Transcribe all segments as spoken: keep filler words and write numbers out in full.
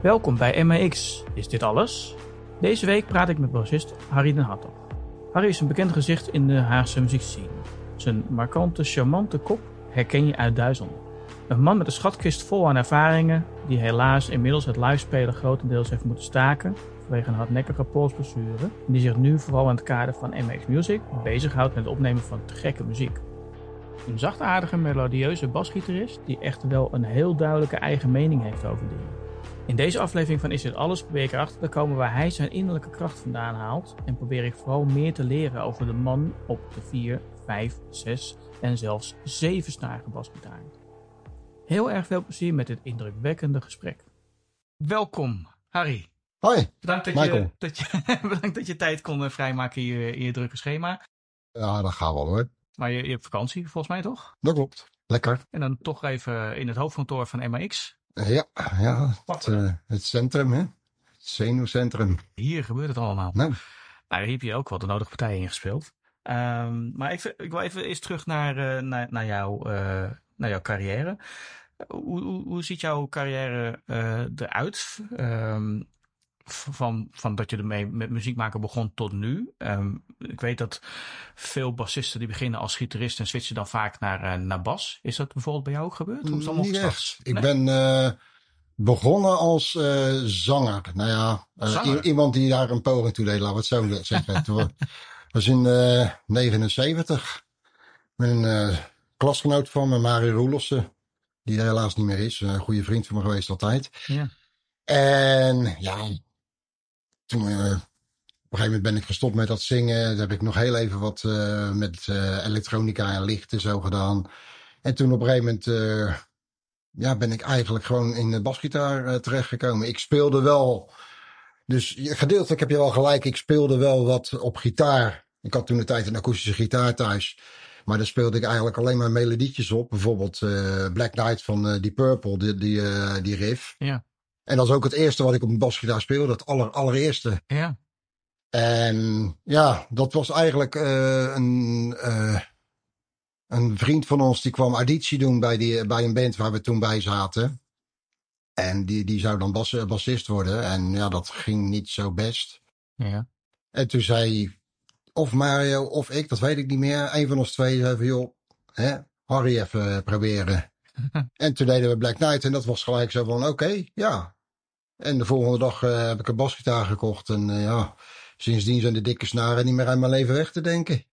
Welkom bij M A X. Is dit alles? Deze week praat ik met bassist Harry den Hartog. Harry is een bekend gezicht in de Haagse muziekscene. Zijn markante, charmante kop herken je uit duizenden. Een man met een schatkist vol aan ervaringen, die helaas inmiddels het livespelen grotendeels heeft moeten staken vanwege een hardnekkige polsblessure, en die zich nu vooral in het kader van M A X Music bezighoudt met het opnemen van te gekke muziek. Een zachtaardige, melodieuze basgitarist die echt wel een heel duidelijke eigen mening heeft over dingen. In deze aflevering van Is Dit Alles probeer ik erachter te komen waar hij zijn innerlijke kracht vandaan haalt en probeer ik vooral meer te leren over de man op de vier, vijf, zes en zelfs zeven-snarige basgitaar. Heel erg veel plezier met dit indrukwekkende gesprek. Welkom, Harry. Hoi, Bedankt dat Michael. je, dat je, bedankt dat je tijd kon vrijmaken in je, in je drukke schema. Ja, dat gaat wel hoor. Maar je, je hebt vakantie volgens mij toch? Dat klopt. Lekker. En dan toch even in het hoofdkantoor van M A X. Ja, ja het, uh, het centrum, hè? Het zenuwcentrum. Hier gebeurt het allemaal. Nou. Nou, hier heb je ook wel de nodige partijen in gespeeld. Um, maar ik, ik wil even eens terug naar, uh, naar, naar, jou, uh, naar jouw carrière. Hoe, hoe, hoe ziet jouw carrière uh, eruit? Um, van, van dat je ermee met muziek maken begon tot nu. Um, ik weet dat veel bassisten die beginnen als gitarist en switchen dan vaak naar, uh, naar bas. Is dat bijvoorbeeld bij jou ook gebeurd? Hoe is dat Niet echt. Ik nee? ben uh, begonnen als uh, zanger. Nou ja, uh, zanger? I- iemand die daar een poging toe deed, laten we het zo zeggen. Het was in uh, negenenzeventig. Met een uh, klasgenoot van me, Mario Roelofsen. Die er helaas niet meer is. Een goede vriend van me geweest altijd. Ja. En ja... Toen, uh, op een gegeven moment ben ik gestopt met dat zingen. Toen heb ik nog heel even wat uh, met uh, elektronica en licht en zo gedaan. En toen op een gegeven moment uh, ja, ben ik eigenlijk gewoon in de basgitaar uh, terechtgekomen. Ik speelde wel, dus gedeeltelijk heb je wel gelijk, ik speelde wel wat op gitaar. Ik had toen de tijd een akoestische gitaar thuis. Maar daar speelde ik eigenlijk alleen maar melodietjes op. Bijvoorbeeld uh, Black Knight van uh, Deep Purple, die, die, uh, die riff. Ja. En dat is ook het eerste wat ik op een basgitaar speelde, het aller, allereerste. Ja. En ja, dat was eigenlijk uh, een, uh, een vriend van ons die kwam auditie doen bij, die, bij een band waar we toen bij zaten. En die, die zou dan bas, bassist worden. En ja, dat ging niet zo best. Ja. En toen zei of Mario of ik, dat weet ik niet meer. Een van ons twee zei van joh, hè, Harry even proberen. En toen deden we Black Knight en dat was gelijk zo van oké, okay, ja. En de volgende dag uh, heb ik een basgitaar gekocht en uh, ja, sindsdien zijn de dikke snaren niet meer uit mijn leven weg te denken.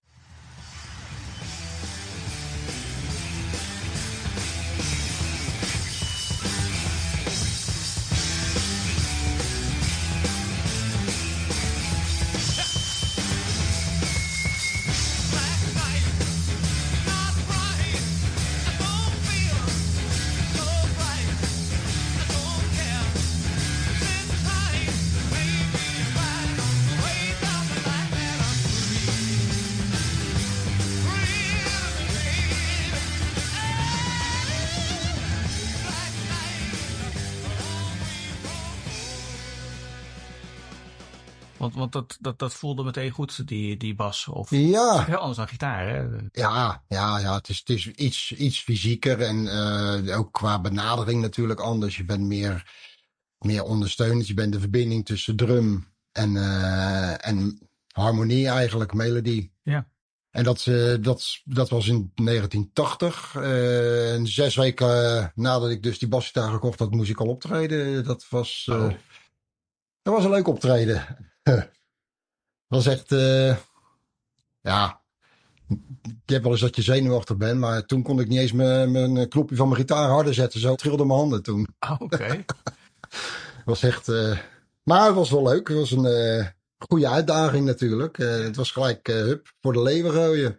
Want, want dat, dat, dat voelde meteen goed, die, die bas. Of ja. Het is heel anders dan gitaar, hè? Ja, ja, ja. Het is, het is iets, iets fysieker en uh, ook qua benadering natuurlijk anders. Je bent meer, meer ondersteunend. Je bent de verbinding tussen drum en, uh, en harmonie eigenlijk, melodie. Ja. En dat, uh, dat, dat was in negentien tachtig. Uh, en zes weken uh, nadat ik dus die basgitaar gekocht had, moest ik al optreden. Dat was, uh, oh. dat was een leuk optreden. Dat was echt, uh, ja, ik heb wel eens dat je zenuwachtig bent, maar toen kon ik niet eens mijn, mijn knopje van mijn gitaar harder zetten. Zo trilden mijn handen toen. Oh, oké. Okay. was echt, uh, maar het was wel leuk. Het was een uh, goede uitdaging natuurlijk. Uh, het was gelijk uh, hup, voor de leeuwen gooien.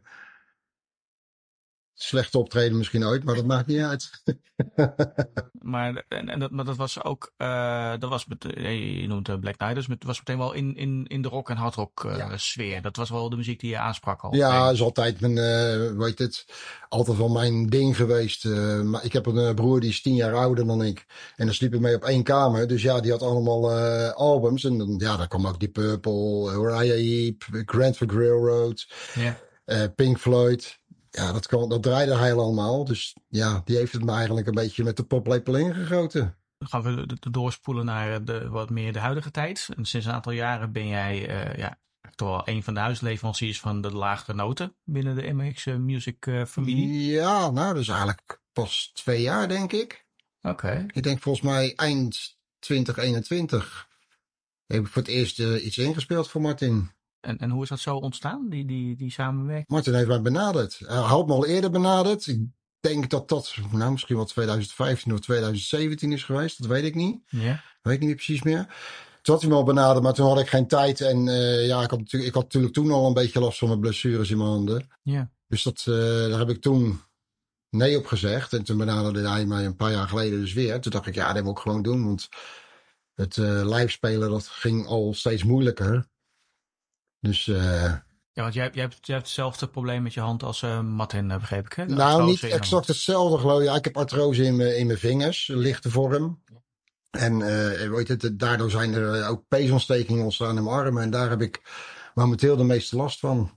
Slecht optreden misschien ooit, maar dat maakt niet uit. maar, en, en dat, maar dat was ook, uh, dat was met, je noemt uh, Black Knight, dus het was meteen wel in, in, in de rock en hardrock uh, ja. sfeer. Dat was wel de muziek die je aansprak al. Ja, dat is altijd mijn, uh, weet het, altijd wel mijn ding geweest. Uh, maar ik heb een uh, broer die is tien jaar ouder dan ik. En dan sliep ik mee op één kamer. Dus ja, die had allemaal uh, albums. En dan, ja, daar kwam ook Deep Purple, Uriah Heep, Grand Funk Railroad, ja. uh, Pink Floyd. Ja, dat, kan, dat draaide hij allemaal. Dus ja, die heeft het me eigenlijk een beetje met de poplepel ingegoten. gaan we de, de doorspoelen naar de, wat meer de huidige tijd. En sinds een aantal jaren ben jij uh, ja, toch wel een van de huisleveranciers van de lagere noten binnen de M X Music uh, familie. Ja, nou, dat is eigenlijk pas twee jaar, denk ik. Oké. Okay. Ik denk volgens mij eind twintig eenentwintig heb ik voor het eerst uh, iets ingespeeld voor Martin. En, en hoe is dat zo ontstaan, die, die, die samenwerking? Martin heeft mij benaderd. Hij had me al eerder benaderd. Ik denk dat dat nou, misschien wel twintig vijftien of twintig zeventien is geweest. Dat weet ik niet. Ja. Weet ik niet meer precies meer. Toen had hij me al benaderd, maar toen had ik geen tijd. En uh, ja, ik had, natuurlijk, ik had natuurlijk toen al een beetje last van mijn blessures in mijn handen. Ja. Dus dat, uh, daar heb ik toen nee op gezegd. En toen benaderde hij mij een paar jaar geleden dus weer. Toen dacht ik, ja, dat moet ik gewoon doen. Want het uh, live spelen, dat ging al steeds moeilijker. Dus... Uh, ja, want jij, jij, hebt, jij hebt hetzelfde probleem met je hand als uh, Martin, uh, begreep ik, hè? De nou, niet exact hetzelfde, geloof ik. Ja, ik heb artrose in mijn, in mijn vingers, lichte vorm. En uh, weet het, daardoor zijn er ook peesontstekingen ontstaan in mijn armen. En daar heb ik momenteel de meeste last van.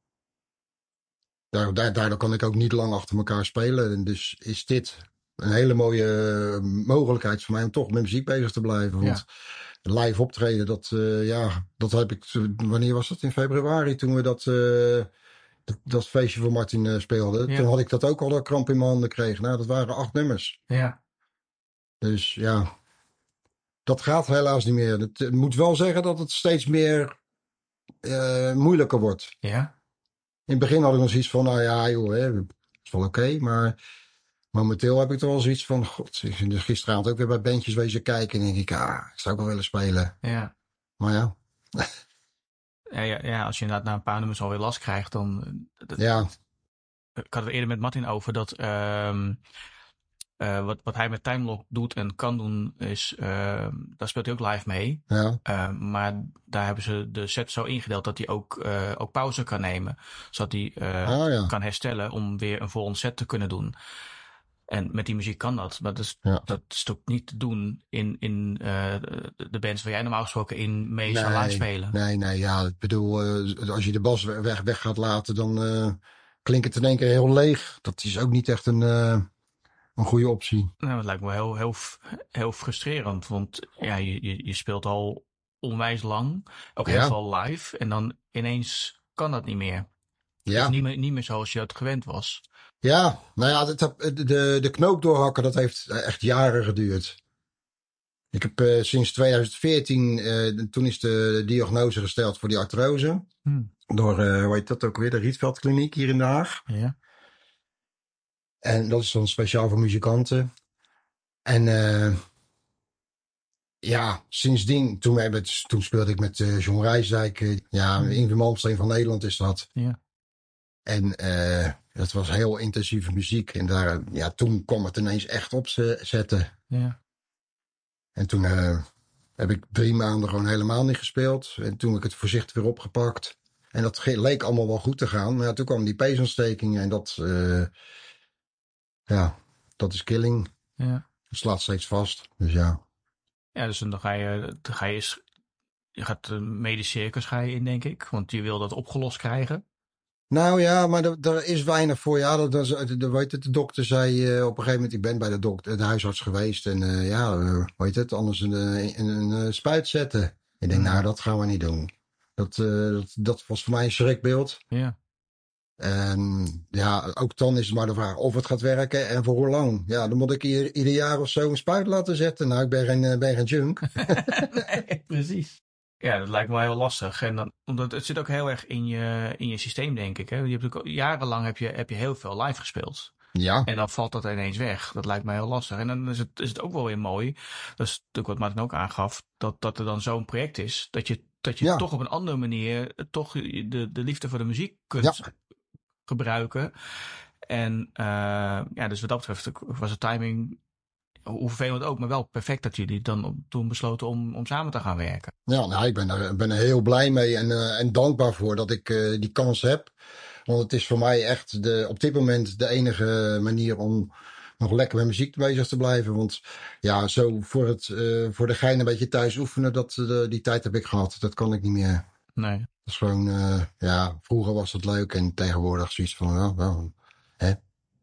Daardoor, daardoor kan ik ook niet lang achter elkaar spelen. En dus is dit een hele mooie mogelijkheid voor mij om toch met muziek bezig te blijven. Want ja. live optreden, dat, uh, ja, dat heb ik... Wanneer was dat? In februari, toen we dat... Uh, Dat, dat feestje voor Martin uh, speelde. Ja. Toen had ik dat ook al dat kramp in mijn handen kreeg. Nou, dat waren acht nummers. Ja. Dus ja, dat gaat helaas niet meer. Het, het moet wel zeggen dat het steeds meer uh, moeilijker wordt. Ja. In het begin had ik nog zoiets van, nou ja, joh, hè, is wel oké. Okay, maar momenteel heb ik er wel zoiets van, god, ik ben dus gisteravond ook weer bij bandjes wezen kijken. En denk ik, ah, ik zou ook wel willen spelen. Ja. Maar ja. Ja, ja, ja, als je inderdaad na een paar nummers alweer last krijgt, dan... Dat, ja. Ik had het eerder met Martin over dat... Uh, uh, wat, wat hij met Timelock doet en kan doen, is... Uh, daar speelt hij ook live mee. Ja. Uh, maar daar hebben ze de set zo ingedeeld dat hij ook, uh, ook pauze kan nemen. Zodat hij uh, oh, ja. kan herstellen om weer een volgende set te kunnen doen. En met die muziek kan dat. Maar dat is, ja. dat is toch niet te doen in, in uh, de bands waar jij normaal gesproken in mee zou live spelen. Nee, nee, ja. Ik bedoel, uh, als je de bas weg, weg gaat laten, dan uh, klinkt het in één keer heel leeg. Dat is ook niet echt een, uh, een goede optie. Nou, dat lijkt me heel, heel, heel frustrerend. Want ja, je, je, je speelt al onwijs lang. Ook heel ja. veel live. En dan ineens kan dat niet meer. Ja. Dus niet meer, niet meer zoals je het gewend was. Ja, nou ja, de, de, de knoop doorhakken, dat heeft echt jaren geduurd. Ik heb uh, sinds twintig veertien, uh, toen is de diagnose gesteld voor die artrose. Hmm. Door, uh, hoe heet dat ook weer, de Rietveld Kliniek hier in Den Haag. Ja. En dat is dan speciaal voor muzikanten. En uh, ja, sindsdien, toen, we met, toen speelde ik met uh, John Rijsdijk. Uh, ja, hmm. Ingrid Malmsteen van Nederland is dat. Ja. En uh, dat was heel intensieve muziek. En daar, ja, toen kwam het ineens echt op zetten. Ja. En toen uh, heb ik drie maanden gewoon helemaal niet gespeeld. En toen heb ik het voorzichtig weer opgepakt. En dat leek allemaal wel goed te gaan. Maar ja, toen kwam die peesontsteking. En dat, uh, ja, dat is killing. Ja. Het slaat steeds vast. Dus ja. Ja, dus dan ga je, dan ga je, je gaat de medische circus ga je in, denk ik. Want je wil dat opgelost krijgen. Nou ja, maar er, er is weinig voor. Ja, dat, dat, de, weet het, de dokter zei uh, op een gegeven moment, ik ben bij de, dokter, de huisarts geweest. En uh, ja, uh, weet het, anders een, een, een, een spuit zetten. Ik denk, mm. nou, dat gaan we niet doen. Dat, uh, dat, dat was voor mij een schrikbeeld. Ja. En ja, ook dan is het maar de vraag of het gaat werken en voor hoe lang. Ja, dan moet ik ieder, ieder jaar of zo een spuit laten zetten. Nou, ik ben geen, ben geen junk. Nee, precies. Ja, dat lijkt me wel heel lastig. En dan, omdat het zit ook heel erg in je, in je systeem, denk ik. Hè? Je hebt ook, jarenlang heb je, heb je heel veel live gespeeld. Ja. En dan valt dat ineens weg. Dat lijkt mij heel lastig. En dan is het, is het ook wel weer mooi. Dat is natuurlijk wat Martin ook aangaf. Dat, dat er dan zo'n project is. Dat je, dat je ja. toch op een andere manier toch de, de liefde voor de muziek kunt ja. gebruiken. En uh, ja, dus wat dat betreft was de timing, hoe vervelend ook, maar wel perfect dat jullie dan toen besloten om, om samen te gaan werken. Ja, nou, ik ben er, ben er heel blij mee en, uh, en dankbaar voor dat ik uh, die kans heb. Want het is voor mij echt de, op dit moment de enige manier om nog lekker met muziek bezig te blijven. Want ja, zo voor, het, uh, voor de gein een beetje thuis oefenen, dat, uh, die tijd heb ik gehad. Dat kan ik niet meer. Nee. Dat is gewoon, uh, ja, vroeger was het leuk en tegenwoordig zoiets van, ja, wel, hè.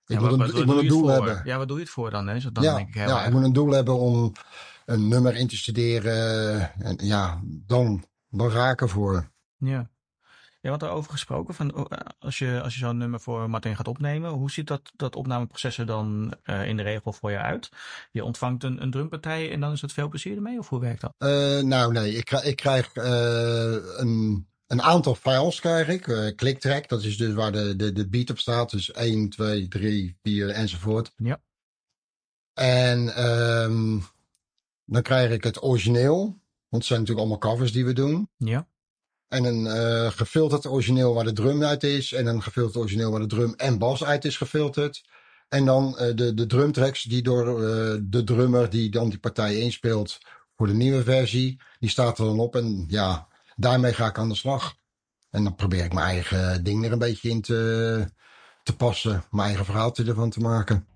Ik Ja, moet wat, een, wat, ik wat moet doe een je het doel voor? hebben. Ja, wat doe je het voor dan? Hè? Zo, dan Ja, denk ik heel ja, ik erg. moet een doel hebben om een nummer in te studeren. En ja, dan, dan raken voor. Ja. Ja, want daarover gesproken, van, oh, eh, als je, als je zo'n nummer voor Martin gaat opnemen, hoe ziet dat, dat opnameproces er dan uh, in de regel voor je uit? Je ontvangt een, een drumpartij en dan is het veel plezier ermee, of hoe werkt dat? Uh, nou nee, ik, ik krijg uh, een, een aantal files krijg ik. Uh, clicktrack, dat is dus waar de, de, de beat op staat. Dus één, twee, drie, vier enzovoort. Ja. En um, dan krijg ik het origineel. Want het zijn natuurlijk allemaal covers die we doen. Ja. En een uh, gefilterd origineel waar de drum uit is. En een gefilterd origineel waar de drum en bas uit is gefilterd. En dan uh, de, de drumtracks die door uh, de drummer die dan die partij inspeelt voor de nieuwe versie. Die staat er dan op en ja, daarmee ga ik aan de slag. En dan probeer ik mijn eigen ding er een beetje in te, te passen. Mijn eigen verhaaltje ervan te maken.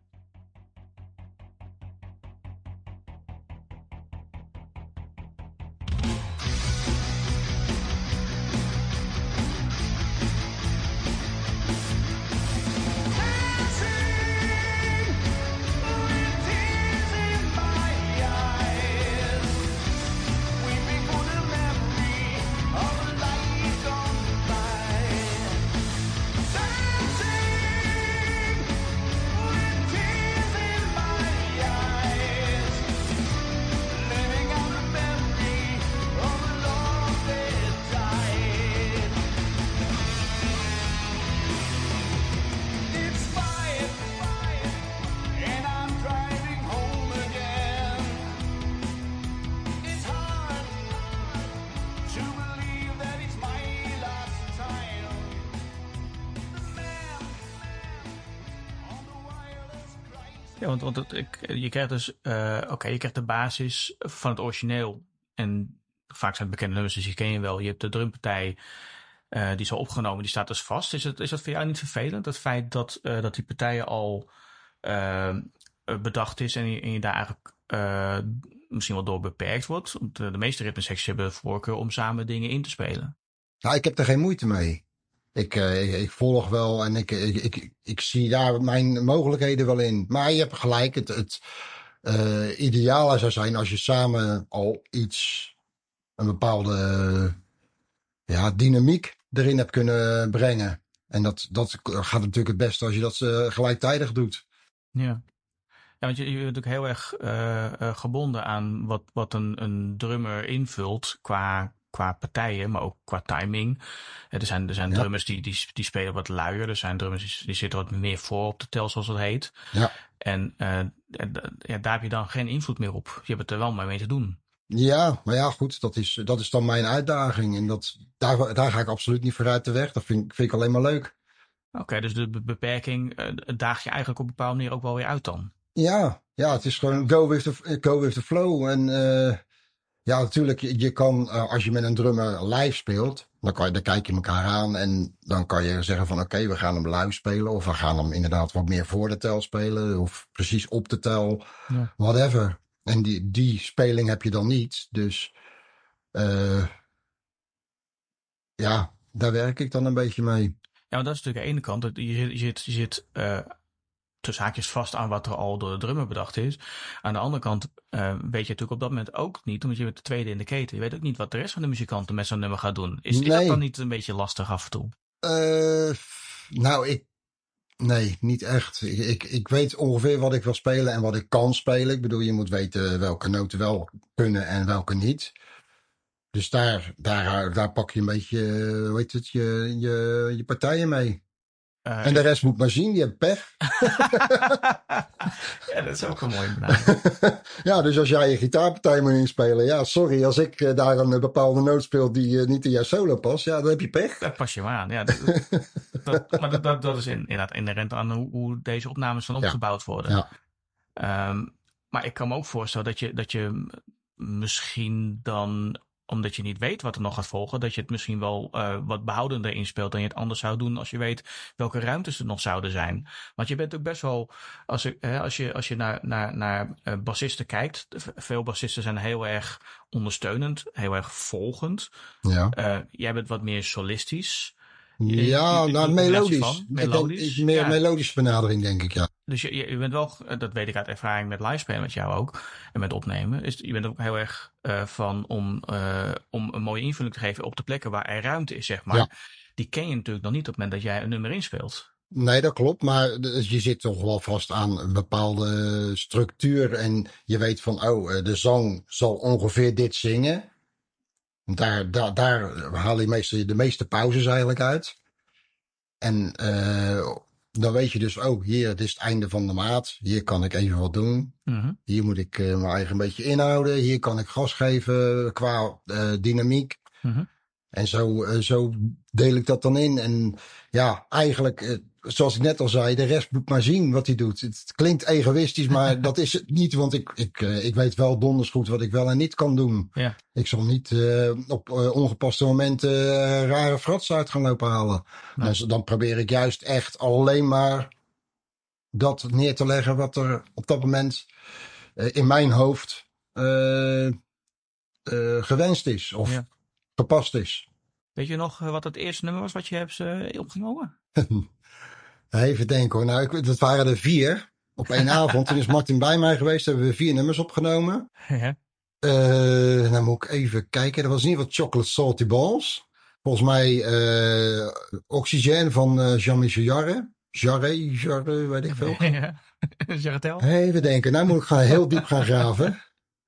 Ja, want, want het, ik, je krijgt dus, uh, oké, okay, je krijgt de basis van het origineel. En vaak zijn het bekende nummers, dus die ken je wel. Je hebt de drumpartij, uh, die is al opgenomen, die staat dus vast. Is, het, is dat voor jou niet vervelend, het feit dat, uh, dat die partijen al uh, bedacht is en je, en je daar eigenlijk uh, misschien wel door beperkt wordt? Want de, de meeste ritmesecties hebben de voorkeur om samen dingen in te spelen. Nou, ik heb er geen moeite mee. Ik, uh, ik, ik volg wel en ik, ik, ik, ik zie daar mijn mogelijkheden wel in. Maar je hebt gelijk, het, het uh, ideale zou zijn als je samen al iets, een bepaalde uh, ja, dynamiek erin hebt kunnen brengen. En dat, dat gaat natuurlijk het beste als je dat uh, gelijktijdig doet. Ja. Ja, want je, je bent natuurlijk heel erg uh, uh, gebonden aan wat, wat een, een drummer invult qua, qua partijen, maar ook qua timing. Er zijn, er zijn ja. drummers die, die, die spelen wat luier. Er zijn drummers die, die zitten wat meer voor op de tel, zoals dat heet. Ja. En uh, ja, daar heb je dan geen invloed meer op. Je hebt het er wel mee te doen. Ja, maar ja, goed, dat is, dat is dan mijn uitdaging. En dat, daar, daar ga ik absoluut niet voor uit de weg. Dat vind, vind ik alleen maar leuk. Oké, okay, dus de beperking uh, daag je eigenlijk op een bepaalde manier ook wel weer uit dan? Ja, ja, het is gewoon go with the, go with the flow. En uh, ja, natuurlijk, je, je kan, uh, als je met een drummer live speelt, dan, kan je, dan kijk je elkaar aan en dan kan je zeggen van oké, okay, we gaan hem live spelen. Of we gaan hem inderdaad wat meer voor de tel spelen. Of precies op de tel, ja. Whatever. En die, die speling heb je dan niet. Dus uh, ja, daar werk ik dan een beetje mee. Ja, maar dat is natuurlijk aan de ene kant. Je zit, je zit, je zit uh, tussen haakjes vast aan wat er al door de drummer bedacht is. Aan de andere kant uh, weet je natuurlijk op dat moment ook niet, omdat je bent de tweede in de keten. Je weet ook niet wat de rest van de muzikanten met zo'n nummer gaat doen. Is, nee. is dat dan niet een beetje lastig af en toe? Uh, nou, ik... Nee, niet echt. Ik, ik, ik weet ongeveer wat ik wil spelen en wat ik kan spelen. Ik bedoel, je moet weten welke noten wel kunnen en welke niet. Dus daar, daar, daar pak je een beetje, hoe heet het, je, je, je partijen mee. Uh, en de rest ik... moet maar zien, die hebben pech. Ja, dat is ook een mooie benadering. Ja, dus als jij je gitaarpartij moet inspelen, ja, sorry, als ik uh, daar een bepaalde noot speel die uh, niet in jouw solo past, ja, dan heb je pech. Dat pas je maar aan, ja. Dat, dat, maar dat, dat, dat is in, inderdaad inherent aan hoe, hoe deze opnames dan opgebouwd ja. worden. Ja. Um, maar ik kan me ook voorstellen dat je, dat je misschien dan, omdat je niet weet wat er nog gaat volgen, dat je het misschien wel uh, wat behoudender inspeelt dan je het anders zou doen als je weet welke ruimtes er nog zouden zijn. Want je bent ook best wel, als, je, hè, als je, als je naar, naar, naar uh, bassisten kijkt, veel bassisten zijn heel erg ondersteunend, heel erg volgend. Ja. Uh, jij bent wat meer solistisch. Ja, je, nou, melodisch. melodisch. Ik denk, ik, meer ja. melodische benadering, denk ik, ja. Dus je, je bent wel, dat weet ik uit ervaring met livespelen met jou ook. En met opnemen. Is, je bent ook heel erg uh, van om, uh, om een mooie invulling te geven op de plekken waar er ruimte is, zeg maar. Ja. Die ken je natuurlijk nog niet op het moment dat jij een nummer inspeelt. Nee, dat klopt. Maar je zit toch wel vast aan een bepaalde structuur. En je weet van, oh, de zang zal ongeveer dit zingen. Daar, daar, daar haal je meestal de meeste pauzes eigenlijk uit. En uh, dan weet je dus, oh, hier, dit is het einde van de maat. Hier kan ik even wat doen. Mm-hmm. Hier moet ik uh, mijn eigen een beetje inhouden. Hier kan ik gas geven qua uh, dynamiek. Mm-hmm. En zo, uh, zo deel ik dat dan in. En ja, eigenlijk, uh, zoals ik net al zei, de rest moet maar zien wat hij doet. Het klinkt egoïstisch, maar dat is het niet. Want ik, ik, uh, ik weet wel donders goed wat ik wel en niet kan doen. Ja. Ik zal niet uh, op uh, ongepaste momenten uh, rare frats uit gaan lopen halen. Nee. Dan, dan probeer ik juist echt alleen maar dat neer te leggen wat er op dat moment uh, in mijn hoofd uh, uh, gewenst is. Of ja. gepast is. Weet je nog wat het eerste nummer was wat je hebt uh, opgenomen? Even denken hoor. Nou, ik, dat waren er vier op één avond. Toen is Martin bij mij geweest. Hebben we vier nummers opgenomen. Ja. Uh, nou moet ik even kijken. Dat was in ieder geval Chocolate Salty Balls. Volgens mij uh, Oxygen van uh, Jean-Michel Jarre. Jarre, Jarre, weet ik veel. Ja. Jarretel. Even denken. Nou moet ik gaan heel diep gaan graven.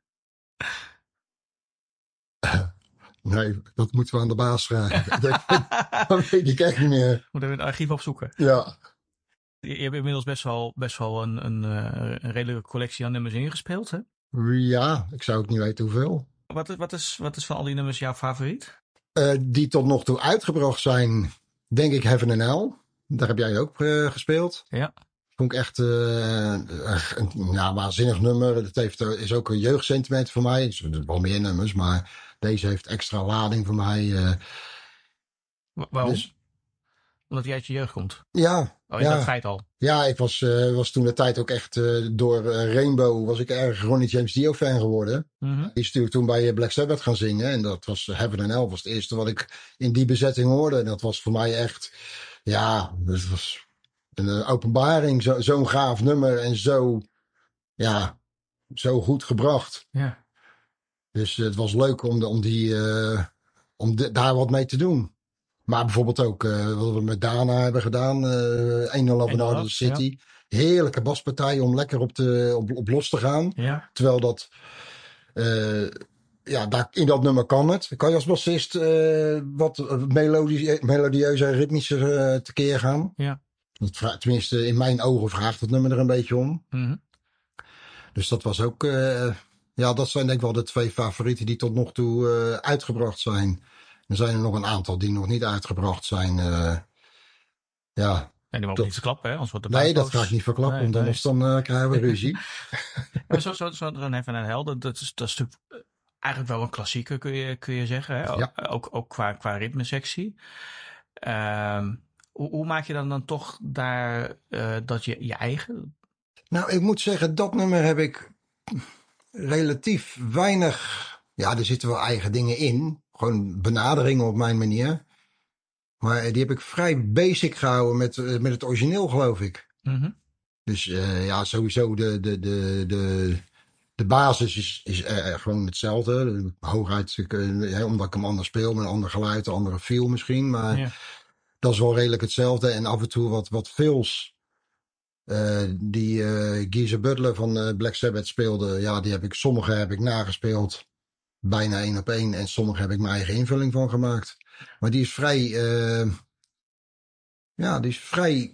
Nee, dat moeten we aan de baas vragen. Dat weet ik echt niet meer. Moeten we het archief opzoeken. Ja. Je, je hebt inmiddels best wel, best wel een, een, een redelijke collectie aan nummers ingespeeld, hè? Ja, ik zou ook niet weten hoeveel. Wat is, wat is, wat is van al die nummers jouw favoriet? Uh, die tot nog toe uitgebracht zijn, denk ik Heaven and Hell. Daar heb jij ook uh, gespeeld. Ja. Vond ik echt uh, een ja, waanzinnig nummer. Het heeft, uh, is ook een jeugdsentiment voor mij. Het is wel meer nummers, maar deze heeft extra lading voor mij. Uh, Waarom? Dus, Omdat jij uit je jeugd komt? Ja. Oh, is ja. dat feit al? Ja, ik was, uh, was toen de tijd ook echt uh, door uh, Rainbow was ik erg Ronnie James Dio fan geworden. Mm-hmm. Die is natuurlijk toen bij Black Sabbath gaan zingen. En dat was uh, Heaven and Hell was het eerste wat ik in die bezetting hoorde. En dat was voor mij echt, ja, dat was een uh, openbaring. Zo, zo'n gaaf nummer en zo, ja, zo goed gebracht. Ja. Dus uh, het was leuk om, de, om, die, uh, om de, daar wat mee te doen. Maar bijvoorbeeld ook uh, wat we met Dana hebben gedaan. Uh, één nul over Out of the City. Ja. Heerlijke baspartij om lekker op, de, op, op los te gaan. Ja. Terwijl dat... Uh, ja, daar, in dat nummer kan het. Kan je als bassist uh, wat melodie, melodieuzer en ritmischer uh, tekeer gaan. Ja. Dat vraagt, tenminste, in mijn ogen vraagt het nummer er een beetje om. Mm-hmm. Dus dat was ook... Uh, ja, dat zijn denk ik wel de twee favorieten die tot nog toe uh, uitgebracht zijn. Er zijn er nog een aantal die nog niet uitgebracht zijn. Uh, ja. En die mogen niet verklappen, hè? Anders wordt de nee, dat ga ik niet verklappen, nee, want anders nee. dan uh, krijgen we ruzie. Maar zo, zo, zo dan even een helder. Dat is, dat is natuurlijk eigenlijk wel een klassieker, kun je, kun je zeggen. Hè? Ja. Ook, ook qua, qua ritmesectie. Uh, hoe, hoe maak je dan, dan toch daar uh, dat je je eigen... Nou, ik moet zeggen, dat nummer heb ik relatief weinig... Ja, er zitten wel eigen dingen in. Gewoon benaderingen op mijn manier. Maar die heb ik vrij basic gehouden met, met het origineel, geloof ik. Mm-hmm. Dus uh, ja, sowieso de, de, de, de, de basis is, is uh, gewoon hetzelfde. Hooguit, uh, omdat ik hem anders speel, met een ander geluid, een andere feel misschien. Maar ja. Dat is wel redelijk hetzelfde. En af en toe wat, wat fills uh, die uh, Geezer Butler van uh, Black Sabbath speelde. Ja, die heb ik, sommige heb ik nagespeeld. Bijna één op één. En sommige heb ik mijn eigen invulling van gemaakt. Maar die is vrij... Uh, ja, die is vrij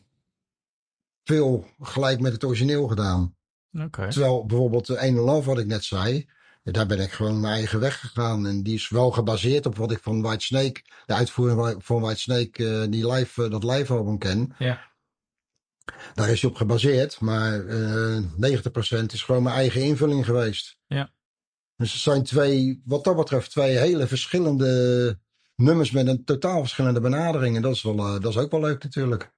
veel gelijk met het origineel gedaan. Okay. Terwijl bijvoorbeeld de Ain't Love, wat ik net zei... Daar ben ik gewoon mijn eigen weg gegaan. En die is wel gebaseerd op wat ik van Whitesnake... De uitvoering van Whitesnake, uh, die live, uh, dat live album ken. Ja. Daar is hij op gebaseerd. Maar uh, negentig procent is gewoon mijn eigen invulling geweest. Ja. Dus het zijn twee, wat dat betreft, twee hele verschillende nummers met een totaal verschillende benadering. En dat is, wel, uh, dat is ook wel leuk natuurlijk.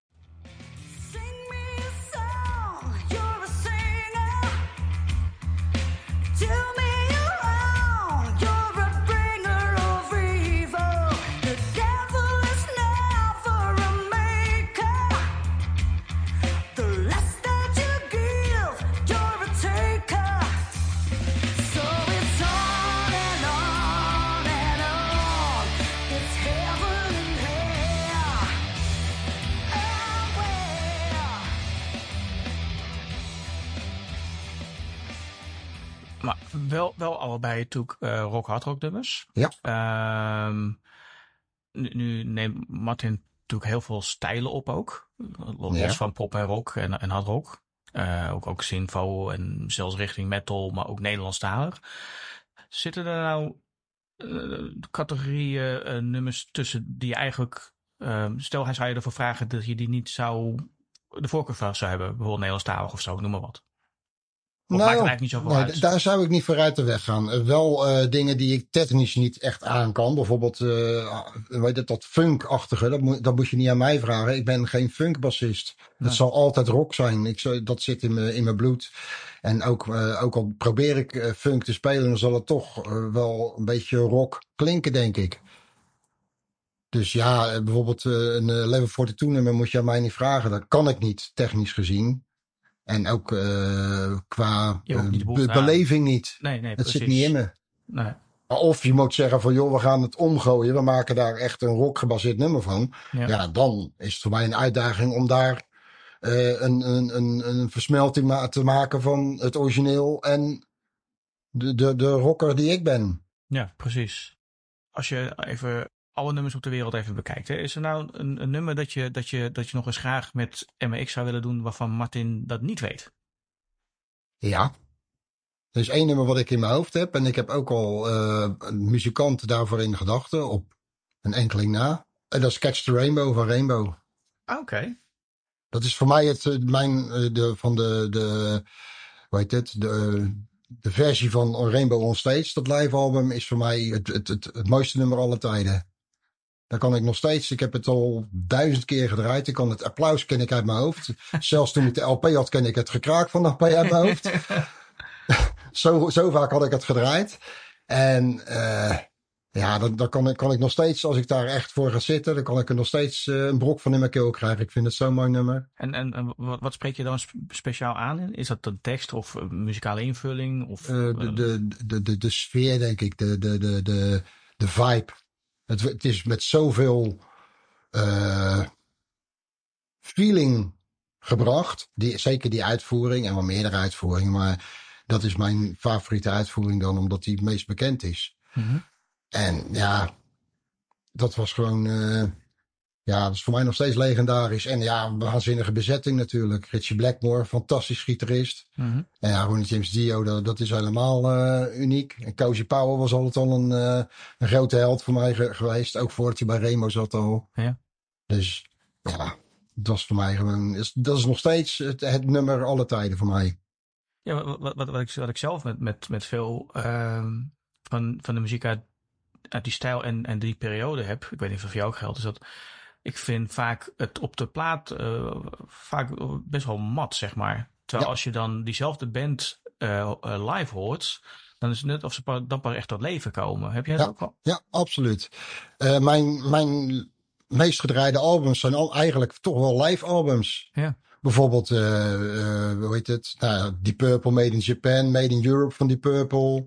wel, wel allebei natuurlijk uh, rock hard rock nummers. Ja. Um, nu, nu neemt Martin natuurlijk heel veel stijlen op ook. Los Ja. van pop en rock en, en hard rock. Uh, ook, ook synthwo en zelfs richting metal, maar ook Nederlandstalig. Zitten er nou uh, categorieën uh, nummers tussen die je eigenlijk... Uh, stel, hij zou je ervoor vragen dat je die niet zou... de voorkeur van zou hebben. Bijvoorbeeld Nederlandstalig of zo, noem maar wat. Of nou, maakt het eigenlijk niet zoveel nee, uit? Daar zou ik niet vooruit de weg gaan. Uh, wel uh, dingen die ik technisch niet echt aan kan. Bijvoorbeeld, uh, weet je, dat funk-achtige. Dat moet, dat moet je niet aan mij vragen. Ik ben geen funkbassist. Nee. Het zal altijd rock zijn. Ik, dat zit in mijn, in mijn bloed. En ook, uh, ook al probeer ik uh, funk te spelen, dan zal het toch uh, wel een beetje rock klinken, denk ik. Dus ja, bijvoorbeeld uh, een uh, Level tweeënveertig nummer moet je aan mij niet vragen. Dat kan ik niet, technisch gezien. En ook uh, qua uh, niet be- beleving niet. Nee, nee, het precies. zit niet in me. Nee. Of je moet zeggen van joh, we gaan het omgooien. We maken daar echt een rock gebaseerd nummer van. Ja, ja dan is het voor mij een uitdaging om daar uh, een, een, een, een versmelting ma- te maken van het origineel en de, de, de rocker die ik ben. Ja, precies. Als je even alle nummers op de wereld even bekijkt. Hè, is er nou een, een nummer dat je, dat, je, dat je nog eens graag met M X zou willen doen waarvan Martin dat niet weet? Ja. Er is één nummer wat ik in mijn hoofd heb. En ik heb ook al uh, een muzikant daarvoor in gedachten. Op een enkeling na. En dat is Catch the Rainbow van Rainbow. Oké. Okay. Dat is voor mij het, mijn, de, van de, de, hoe heet het, de, de versie van Rainbow on Stage. Dat live album is voor mij het, het, het, het mooiste nummer aller tijden. Daar kan ik nog steeds, ik heb het al duizend keer gedraaid. Ik kan het applaus ken ik uit mijn hoofd. Zelfs toen ik de L P had, ken ik het gekraak van de L P uit mijn hoofd. zo, zo vaak had ik het gedraaid. En uh, ja, dan, dan kan, ik, kan ik nog steeds, als ik daar echt voor ga zitten, dan kan ik er nog steeds uh, een brok van in mijn keel krijgen. Ik vind het zo'n mooi nummer. En, en, en wat, wat spreek je dan speciaal aan? Is dat een tekst of een muzikale invulling? Of, uh, de, de, de, de, de sfeer, denk ik. De, de, de, de, de vibe. Het, het is met zoveel uh, feeling gebracht. Die, zeker die uitvoering en wel meerdere uitvoeringen. Maar dat is mijn favoriete uitvoering dan, omdat die het meest bekend is. Mm-hmm. En ja, dat was gewoon... Uh, ja, dat is voor mij nog steeds legendarisch. En ja, een waanzinnige bezetting natuurlijk. Ritchie Blackmore, fantastisch gitarist. Mm-hmm. En ja, Ronnie James Dio, dat, dat is helemaal uh, uniek. En Cozy Powell was altijd al een, uh, een grote held voor mij ge- geweest. Ook voordat hij bij Remo zat al. Ja. Dus ja, dat was voor mij gewoon... Is, dat is nog steeds het, het nummer alle tijden voor mij. Ja, wat, wat, wat, ik, wat ik zelf met, met, met veel uh, van, van de muziek uit, uit die stijl en, en die periode heb... Ik weet niet of het voor jou ook geldt, is dat... Ik vind vaak het op de plaat uh, vaak best wel mat, zeg maar. Terwijl ja. als je dan diezelfde band uh, uh, live hoort, dan is het net of ze pa- dan pas echt tot leven komen. Heb jij dat ja, ook al? Ja, absoluut. Uh, mijn, mijn meest gedraaide albums zijn al eigenlijk toch wel live albums. Ja. Bijvoorbeeld, uh, uh, hoe heet het? Nou, Deep Purple, Made in Japan, Made in Europe van Deep Purple.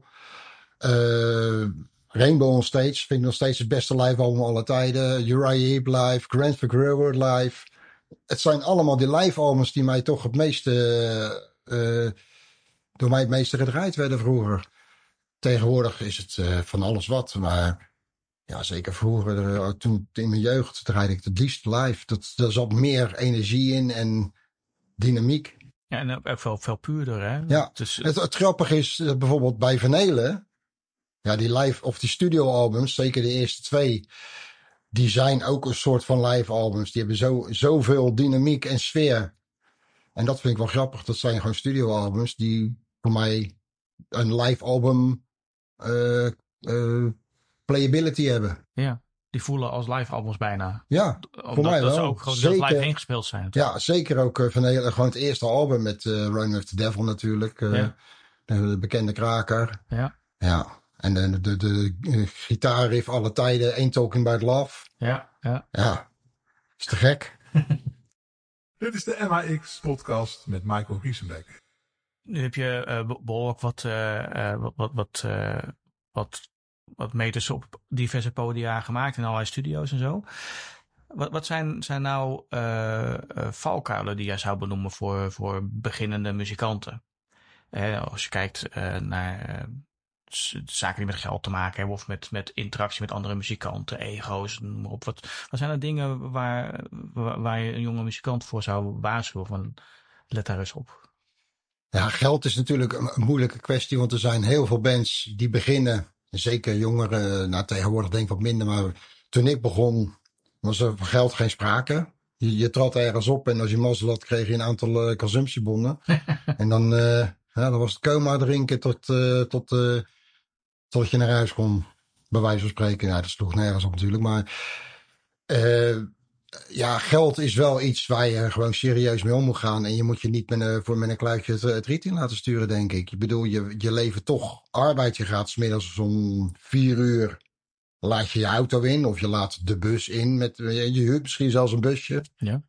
Uh, Rainbow on Stage vind ik nog steeds het beste live album aller tijden. Uriah Heep live, Grand Funk Railroad live. Het zijn allemaal die live albums die mij toch het meeste, uh, door mij het meeste gedraaid werden vroeger. Tegenwoordig is het uh, van alles wat, maar ja, zeker vroeger, uh, toen in mijn jeugd draaide ik het liefst live. Dat, daar zat meer energie in en dynamiek. Ja, en ook veel, veel puurder, hè? Ja, dus, het, het grappige is uh, bijvoorbeeld bij Van Halen. Ja, die live of die studioalbums, zeker de eerste twee, die zijn ook een soort van live albums. Die hebben zo, zoveel dynamiek en sfeer. En dat vind ik wel grappig. Dat zijn gewoon studioalbums die voor mij een live album uh, uh, playability hebben. Ja, die voelen als live albums bijna. Ja, Omdat, voor mij dat wel. ze ook gewoon zeker, live ingespeeld zijn. Ja, zeker ook uh, van hele, gewoon het eerste album met uh, Running with the Devil natuurlijk. Uh, ja. de, de bekende kraker. Ja. Ja. En de, de, de, de gitaarriff alle tijden, Ain't Talking About Love. Ja, ja. Ja, is te gek. Dit is de M A X-podcast met Michael Riesenbeck. Nu heb je uh, behoorlijk wat, uh, uh, wat, wat, wat, uh, wat, wat meters op diverse podia gemaakt in allerlei studio's en zo. Wat, wat zijn, zijn nou uh, uh, valkuilen die jij zou benoemen voor, voor beginnende muzikanten? Uh, als je kijkt uh, naar... Uh, zaken die met geld te maken hebben of met, met interactie met andere muzikanten, ego's, noem maar op. Wat, wat zijn er dingen waar, waar, waar je een jonge muzikant voor zou waarschuwen van let daar eens op? Ja, geld is natuurlijk een, een moeilijke kwestie, want er zijn heel veel bands die beginnen, zeker jongeren, nou tegenwoordig denk ik wat minder, maar toen ik begon was er van geld geen sprake. Je, je trad ergens op en als je mazzel had kreeg je een aantal uh, consumptiebonnen. En dan, uh, ja, dan was het coma drinken tot, uh, tot, uh, tot je naar huis kon, bij wijze van spreken. Ja, dat sloeg nergens op natuurlijk, maar uh, ja, geld is wel iets waar je gewoon serieus mee om moet gaan. En je moet je niet met een, voor met een kluitje het, het riet in laten sturen, denk ik. Ik bedoel, je, je levert toch arbeid. Je gaat 's middags om vier uur laat je je auto in. Of je laat de bus in. Met, je huurt misschien zelfs een busje. Ja.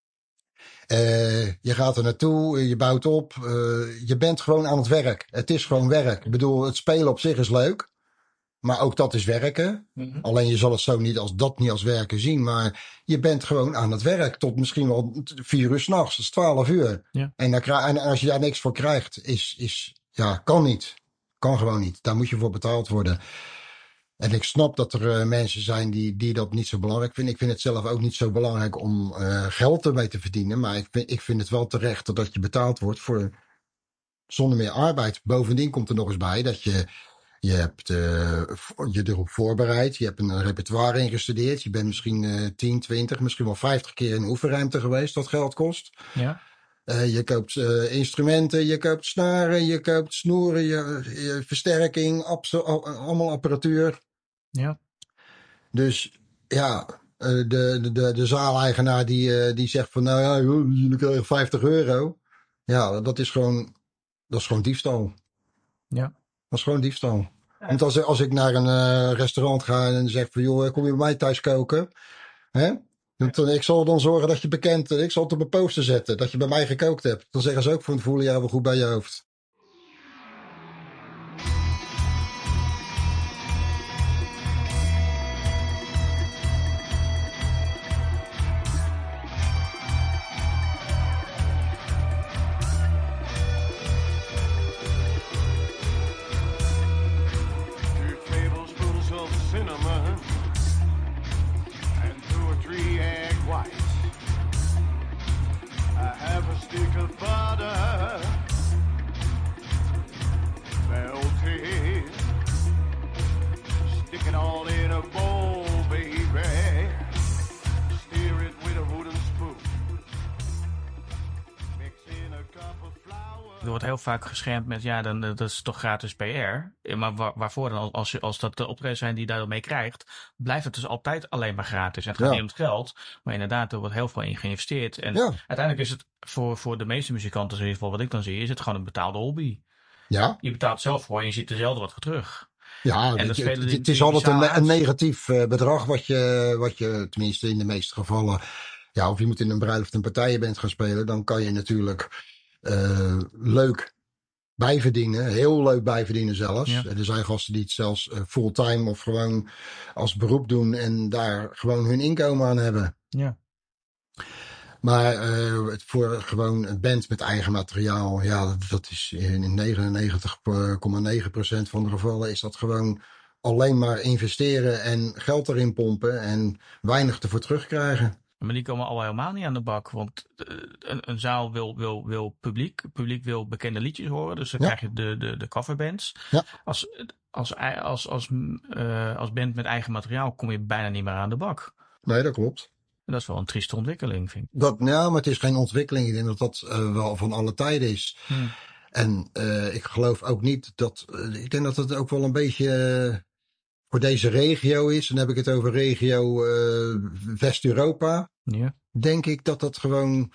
Uh, je gaat er naartoe, je bouwt op. Uh, je bent gewoon aan het werk. Het is gewoon werk. Ik bedoel, het spelen op zich is leuk. Maar ook dat is werken. Mm-hmm. Alleen je zal het zo niet als dat niet als werken zien. Maar je bent gewoon aan het werk tot misschien wel vier uur 's nachts. Dat is twaalf uur. Ja. En, dan, en als je daar niks voor krijgt, is, is, ja, kan niet. Kan gewoon niet. Daar moet je voor betaald worden. En ik snap dat er uh, mensen zijn die, die dat niet zo belangrijk vinden. Ik vind het zelf ook niet zo belangrijk om uh, geld ermee te verdienen. Maar ik vind, ik vind het wel terecht dat je betaald wordt voor zonder meer arbeid. Bovendien komt er nog eens bij dat je... Je hebt uh, je erop voorbereid. Je hebt een repertoire ingestudeerd. Je bent misschien uh, tien, twintig, misschien wel vijftig keer in oefenruimte geweest. Dat geld kost. Ja. Uh, je koopt uh, instrumenten, je koopt snaren, je koopt snoeren, je, je versterking, abso- allemaal apparatuur. Ja. Dus ja, uh, de, de, de, de zaaleigenaar die, uh, die zegt van nou ja, joh, jullie krijgen vijftig euro. Ja, dat is gewoon, dat is gewoon diefstal. Ja. Dat is gewoon diefstal. Ja. Want als, als ik naar een uh, restaurant ga en zeg van joh, kom je bij mij thuis koken? Hè? Dan, ik zal dan zorgen dat je bekend, ik zal het op mijn poster zetten, dat je bij mij gekookt hebt. Dan zeggen ze ook van voelen jou wel goed bij je hoofd. Er wordt heel vaak geschermd met, ja, dan, dat is toch gratis P R. Maar waar, waarvoor dan? Als, als dat de optredens zijn die je daarmee krijgt, blijft het dus altijd alleen maar gratis. En het gaat ja. niet om het geld, maar inderdaad, er wordt heel veel in geïnvesteerd. En ja. uiteindelijk is het voor, voor de meeste muzikanten, in ieder geval wat ik dan zie, is het gewoon een betaalde hobby. Ja. Je betaalt zelf voor en je ziet er zelden wat voor terug. Ja, en het, het, het is altijd een, een negatief uh, bedrag wat je, wat je, tenminste in de meeste gevallen, ja, of je moet in een bruiloft een partijen bent gaan spelen, dan kan je natuurlijk uh, leuk bijverdienen, heel leuk bijverdienen zelfs. Ja. Er zijn gasten die het zelfs uh, fulltime of gewoon als beroep doen en daar gewoon hun inkomen aan hebben. Ja. Maar uh, voor gewoon een band met eigen materiaal, ja, dat, dat is in negenennegentig komma negen procent van de gevallen is dat gewoon alleen maar investeren en geld erin pompen en weinig ervoor terugkrijgen. Maar die komen al helemaal niet aan de bak, want een, een zaal wil, wil, wil publiek, het publiek wil bekende liedjes horen, dus dan ja. krijg je de, de, de coverbands. Ja. Als, als, als, als, uh, als band met eigen materiaal kom je bijna niet meer aan de bak. Nee, dat klopt. En dat is wel een trieste ontwikkeling, vind ik. Dat, ja, maar het is geen ontwikkeling. Ik denk dat dat uh, wel van alle tijden is. Hmm. En uh, ik geloof ook niet dat, uh, ik denk dat het ook wel een beetje uh, voor deze regio is. Dan heb ik het over regio uh, West-Europa. Ja. Denk ik dat dat gewoon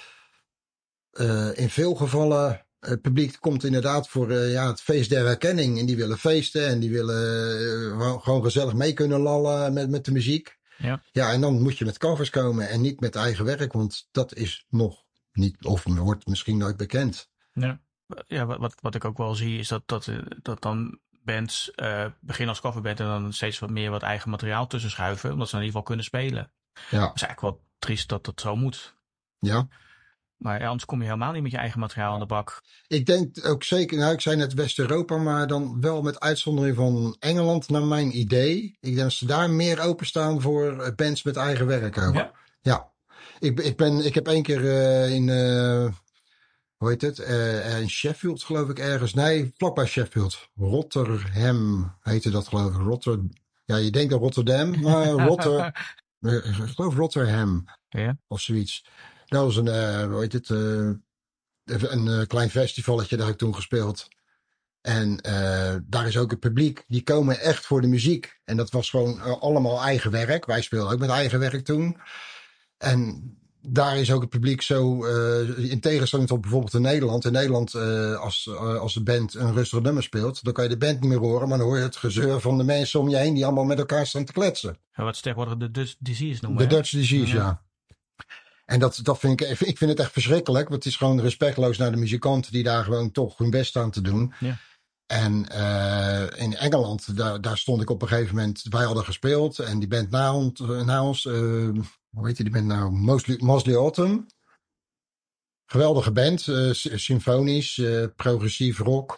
uh, in veel gevallen het publiek komt inderdaad voor uh, ja, het feest der herkenning. En die willen feesten en die willen uh, gewoon gezellig mee kunnen lallen met, met de muziek. Ja. ja, en dan moet je met covers komen en niet met eigen werk, want dat is nog niet, of wordt misschien nooit bekend. Ja, ja wat, wat ik ook wel zie is dat, dat, dat dan bands uh, beginnen als coverband en dan steeds wat meer wat eigen materiaal tussen schuiven, omdat ze in ieder geval kunnen spelen. Ja. Dat is eigenlijk wel triest dat dat zo moet. Ja. Maar anders kom je helemaal niet met je eigen materiaal aan de bak. Ik denk ook zeker, nou ik zei net West-Europa, maar dan wel met uitzondering van Engeland naar mijn idee. Ik denk dat ze daar meer openstaan voor bands met eigen werk ook. Ja? Ja. Ik, ik, ben, ik heb één keer uh, in, uh, hoe heet het, uh, in Sheffield geloof ik ergens. Nee, vlakbij Sheffield. Rotterdam heette dat geloof ik. Rotter, ja, je denkt aan Rotterdam, maar Rotter, uh, ik geloof Rotterdam. Ja. Of zoiets. Dat was een, uh, hoe heet het, uh, een uh, klein festivalletje, daar heb ik toen gespeeld. En uh, daar is ook het publiek. Die komen echt voor de muziek. En dat was gewoon uh, allemaal eigen werk. Wij speelden ook met eigen werk toen. En daar is ook het publiek zo, uh, in tegenstelling tot bijvoorbeeld in Nederland. In Nederland, uh, als, uh, als de band een rustig nummer speelt, dan kan je de band niet meer horen. Maar dan hoor je het gezeur van de mensen om je heen die allemaal met elkaar staan te kletsen. Ja, wat ze tegenwoordig de Dutch disease noemen. De hè? Dutch disease, ja. ja. En dat, dat vind ik, ik vind het echt verschrikkelijk. Want het is gewoon respectloos naar de muzikanten die daar gewoon toch hun best staan te doen. Ja. En uh, in Engeland, daar, daar stond ik op een gegeven moment, wij hadden gespeeld. En die band na ons, na ons uh, hoe heet die band nou? Mosley, Mosley Autumn. Geweldige band, uh, symfonisch, uh, progressief rock.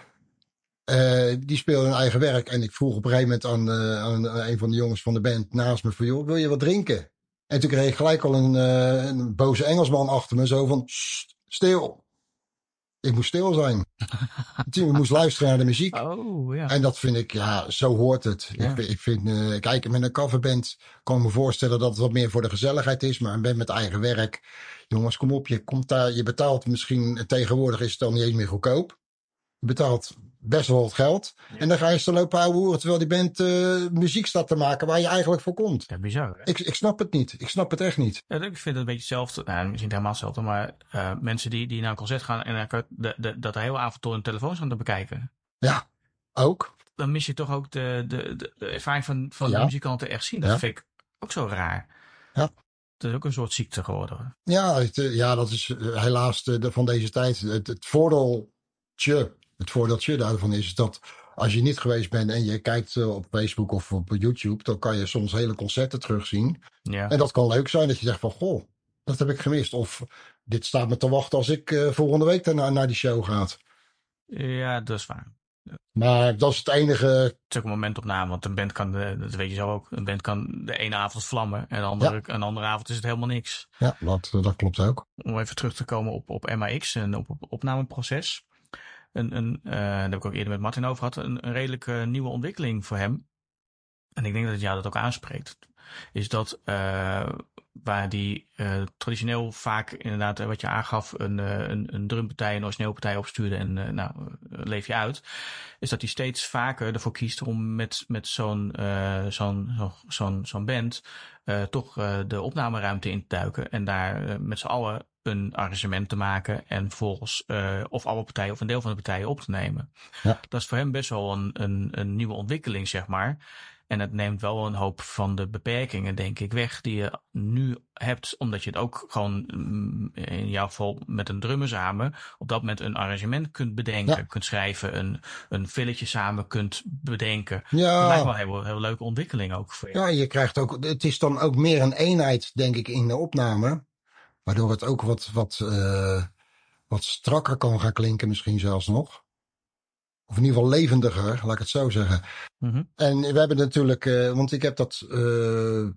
Uh, die speelde hun eigen werk. En ik vroeg op een gegeven moment aan, uh, aan een van de jongens van de band naast me van, joh, wil je wat drinken? En toen kreeg ik gelijk al een, uh, een boze Engelsman achter me, zo van, stil. Ik moest stil zijn. Ik moest luisteren naar de muziek. Oh, ja. En dat vind ik, ja, zo hoort het. Ja. Ik, ik vind, uh, kijk, met een coverband kan ik me voorstellen dat het wat meer voor de gezelligheid is. Maar een band met eigen werk. Jongens, kom op, je komt daar, je betaalt misschien, tegenwoordig is het dan niet eens meer goedkoop. Je betaalt best wel wat geld. Ja. En dan ga je ze lopen ouwe hoeren, terwijl die band uh, muziek staat te maken waar je eigenlijk voor komt. Ja, bizar. Hè? Ik, ik snap het niet. Ik snap het echt niet. Ja, ik vind het een beetje hetzelfde. Nou, misschien niet helemaal hetzelfde, maar uh, mensen die, die naar een concert gaan en uh, de, de, dat de hele avond door hun telefoon gaan te bekijken. Ja, ook. Dan mis je toch ook de, de, de, de ervaring van, van ja. de muzikanten echt zien. Dat ja. vind ik ook zo raar. Ja. Het is ook een soort ziekte geworden. Ja, het, ja dat is helaas de, van deze tijd. Het, het voordeeltje, het voordeeltje daarvan is dat als je niet geweest bent en je kijkt op Facebook of op YouTube, dan kan je soms hele concerten terugzien. Ja. En dat kan leuk zijn dat je zegt van, goh, dat heb ik gemist. Of dit staat me te wachten als ik uh, volgende week daarna naar die show ga. Ja, dat is waar. Maar dat is het enige. Het is ook een momentopname, want een band kan, de, dat weet je zo ook, een band kan de ene avond vlammen en de andere, ja. een andere avond is het helemaal niks. Ja, dat, dat klopt ook. Om even terug te komen op, op M A X en op het op opnameproces. Een, een, uh, daar heb ik ook eerder met Martin over gehad, een, een redelijk uh, nieuwe ontwikkeling voor hem. En ik denk dat het jou dat ook aanspreekt. Is dat uh, waar die uh, traditioneel vaak inderdaad, wat je aangaf, een, een, een drumpartij, een origineel partij opstuurde en uh, nou, leef je uit. Is dat hij steeds vaker ervoor kiest om met, met zo'n, uh, zo'n, zo, zo'n, zo'n band uh, toch uh, de opnameruimte in te duiken. En daar uh, met z'n allen een arrangement te maken en vervolgens uh, of alle partijen of een deel van de partijen op te nemen. Ja. Dat is voor hem best wel een, een, een nieuwe ontwikkeling, zeg maar. En het neemt wel een hoop van de beperkingen, denk ik, weg die je nu hebt. Omdat je het ook gewoon, in jouw geval met een drummer samen, op dat moment een arrangement kunt bedenken. Ja. Kunt schrijven, een, een filletje samen kunt bedenken. Ja. Dat lijkt wel een heel, heel leuke ontwikkeling ook voor je. Ja, je krijgt ook, het is dan ook meer een eenheid, denk ik, in de opname. Waardoor het ook wat, wat, uh, wat strakker kan gaan klinken misschien zelfs nog. Of in ieder geval levendiger, laat ik het zo zeggen. Mm-hmm. En we hebben natuurlijk, uh, want ik heb dat, uh,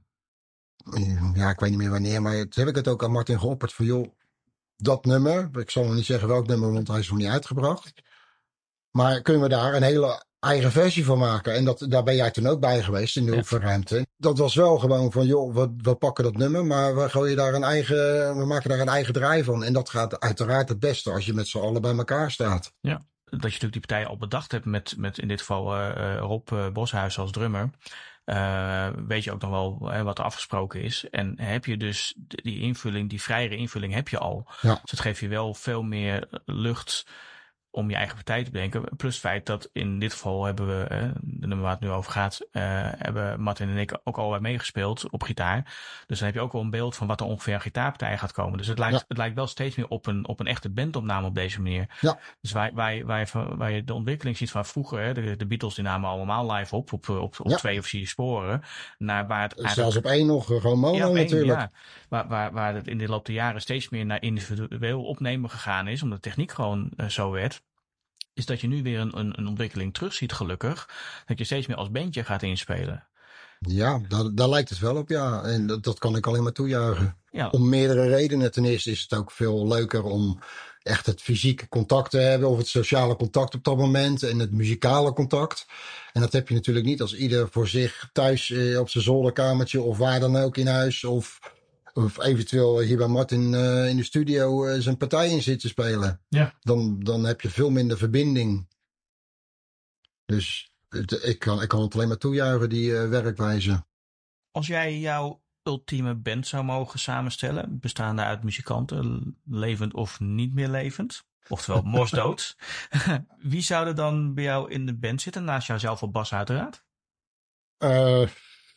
ja, ik weet niet meer wanneer, maar toen heb ik het ook aan Martin geopperd van, joh, dat nummer, ik zal nog niet zeggen welk nummer, want hij is nog niet uitgebracht. Maar kunnen we daar een hele eigen versie van maken? En dat, daar ben jij toen ook bij geweest in de ja. oefenruimte. Dat was wel gewoon van, joh, we, we pakken dat nummer, maar we gooien daar een eigen, we maken daar een eigen draai van. En dat gaat uiteraard het beste als je met z'n allen bij elkaar staat. Ja. Dat je natuurlijk die partij al bedacht hebt met, met in dit geval uh, Rob uh, Boshuis als drummer. Uh, weet je ook nog wel uh, wat er afgesproken is. En heb je dus die invulling, die vrijere invulling heb je al. Ja. Dus het geeft je wel veel meer lucht om je eigen partij te bedenken. Plus het feit dat in dit geval hebben we, eh, de nummer waar het nu over gaat, uh, hebben Martin en ik ook al meegespeeld op gitaar. Dus dan heb je ook wel een beeld van wat er ongeveer een gitaarpartij gaat komen. Dus het lijkt, ja. het lijkt wel steeds meer op een, op een echte bandopname op deze manier. Ja. Dus waar, waar, waar, je, waar je de ontwikkeling ziet van vroeger, hè, de, de Beatles die namen allemaal live op, op, op, op ja. twee of vier sporen. Naar waar het zelfs op één nog, gewoon mono ja, natuurlijk. Ja, waar, waar, waar het in de loop der jaren steeds meer naar individueel opnemen gegaan is, omdat de techniek gewoon uh, zo werd. Is dat je nu weer een, een, een ontwikkeling terugziet, gelukkig. Dat je steeds meer als bandje gaat inspelen. Ja, daar, daar lijkt het wel op, ja. En dat, dat kan ik alleen maar toejuichen. Ja. Om meerdere redenen. Ten eerste is het ook veel leuker om echt het fysieke contact te hebben. Of het sociale contact op dat moment. En het muzikale contact. En dat heb je natuurlijk niet als ieder voor zich thuis eh, op zijn zolderkamertje. Of waar dan ook in huis. Of, of eventueel hier bij Martin uh, in de studio uh, zijn partij in zit te spelen. Ja. Dan, dan heb je veel minder verbinding. Dus ik kan, ik kan het alleen maar toejuichen, die uh, werkwijze. Als jij jouw ultieme band zou mogen samenstellen, bestaande uit muzikanten, levend of niet meer levend, oftewel morsdood, wie zou er dan bij jou in de band zitten, naast jouzelf op bas uiteraard? Uh,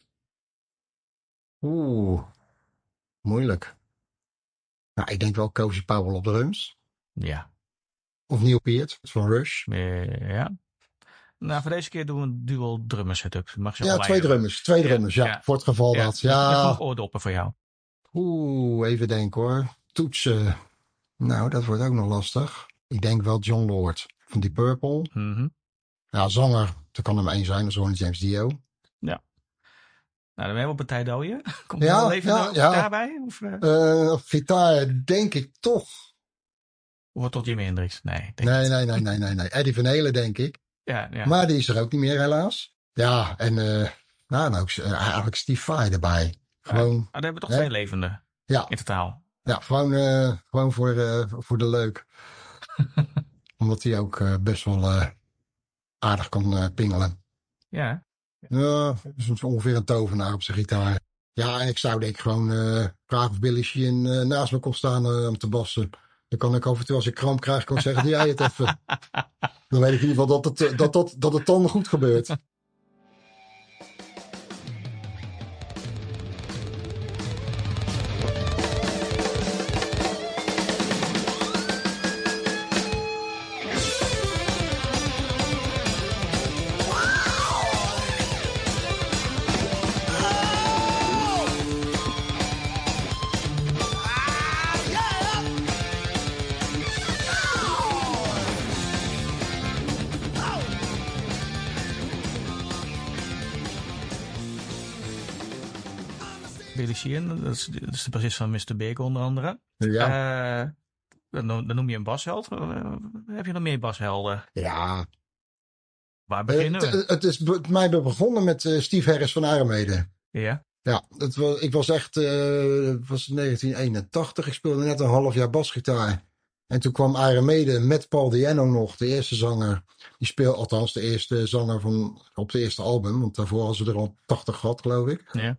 Oeh, moeilijk. Nou, ik denk wel Cozy Powell op drums. Ja. Of Neil Peart van Rush. Uh, ja. Nou, voor deze keer doen we een dual drummer setup. Mag je ja, twee leiden. drummers. Twee drummers, ja. ja. ja. Voor het geval ja. dat. Ja. Nog oordoppen voor jou. Oeh, even denken hoor. Toetsen. Nou, dat wordt ook nog lastig. Ik denk wel John Lord van Deep Purple. Mm-hmm. Ja, zanger. Er kan er maar één zijn. Dat is Ronnie James Dio. Ja. Nou, dan hebben we op een partij dooien. Komt ja, er wel even ja, een ja. gitaar bij? Of, uh... Uh, gitaar denk ik toch. Of tot Jimi Hendrix? Nee. Denk nee, nee, nee, nee, nee, nee. Eddie Van Halen denk ik. Ja, ja. Maar die is er ook niet meer helaas. Ja, en uh, nou, nou uh, eigenlijk Steve Vai erbij. Gewoon. Ja, dan hebben we toch hè? twee levenden. Ja. In totaal. Ja, gewoon, uh, gewoon voor, uh, voor de leuk. Omdat hij ook uh, best wel uh, aardig kan uh, pingelen. Ja. Ja, is ongeveer een tovenaar op zijn gitaar. Ja, en ik zou denk ik gewoon uh, vragen of Billy Sheehan uh, naast me kon staan uh, om te bassen. Dan kan ik af en toe als ik kramp krijg, kan ik zeggen, doe jij het even. Dan weet ik in ieder geval dat het, dat, dat, dat het dan goed gebeurt. Billy Sheehan, dat is, dat is de bassist van mister Big onder andere. Ja. Uh, dan, dan noem je een basheld. Uh, heb je nog meer bashelden? Ja. Waar beginnen uh, we? Het, het is bij mij begonnen met uh, Steve Harris van Iron Maiden. Ja. Ja, het was, ik was echt, uh, het was negentien eenentachtig. Ik speelde net een half jaar basgitaar. En toen kwam Iron Maiden met Paul Di'Anno nog, de eerste zanger. Die speelde, althans de eerste zanger van, op de eerste album. Want daarvoor hadden ze er al tachtig gehad, geloof ik. Ja.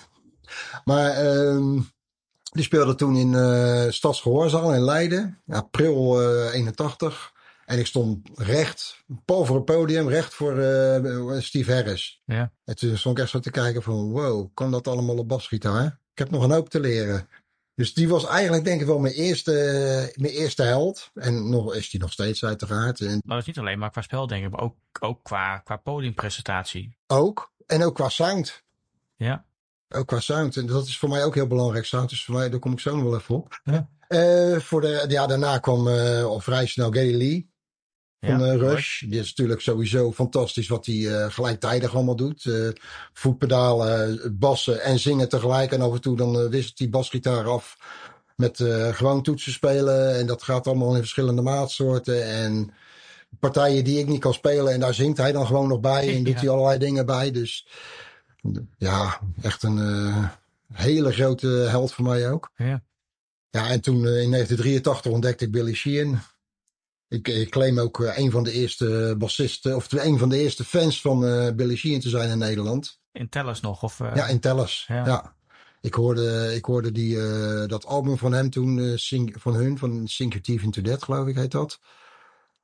Maar uh, die speelde toen in uh, Stadsgehoorzaal in Leiden. April uh, eenentachtig. En ik stond recht, pal voor het podium, recht voor uh, Steve Harris. Ja. En toen stond ik echt zo te kijken van, wow, kan dat allemaal op basgitaar? Ik heb nog een hoop te leren. Dus die was eigenlijk denk ik wel mijn eerste, mijn eerste held. En nog is die nog steeds uiteraard. En maar dat is niet alleen maar qua spel denk ik, maar ook, ook qua, qua podiumpresentatie. Ook. En ook qua sound. Ja. Ook qua sound. En dat is voor mij ook heel belangrijk. Sound is voor mij, daar kom ik zo nog wel even op. Ja. Uh, voor de, ja, daarna kwam uh, al vrij snel Geddy Lee. Van uh, Rush. Rush. Die is natuurlijk sowieso fantastisch wat hij uh, gelijktijdig allemaal doet. Uh, voetpedalen, bassen en zingen tegelijk. En af en toe dan uh, wisselt hij basgitaar af met uh, gewoon toetsen spelen. En dat gaat allemaal in verschillende maatsoorten. En partijen die ik niet kan spelen. En daar zingt hij dan gewoon nog bij. En doet ja. hij allerlei dingen bij. Dus ja, echt een uh, hele grote held voor mij ook. Ja, ja en toen uh, in negentien drieëntachtig ontdekte ik Billy Sheehan. Ik, ik claim ook uh, een van de eerste bassisten, of een van de eerste fans van uh, Billy Sheehan te zijn in Nederland. In Tellus nog? Of, uh... Ja, in Tellus. Ja. ja. Ik hoorde, ik hoorde die, uh, dat album van hem toen, uh, sing, van hun, van Sink Your Teeth Into That, geloof ik heet dat.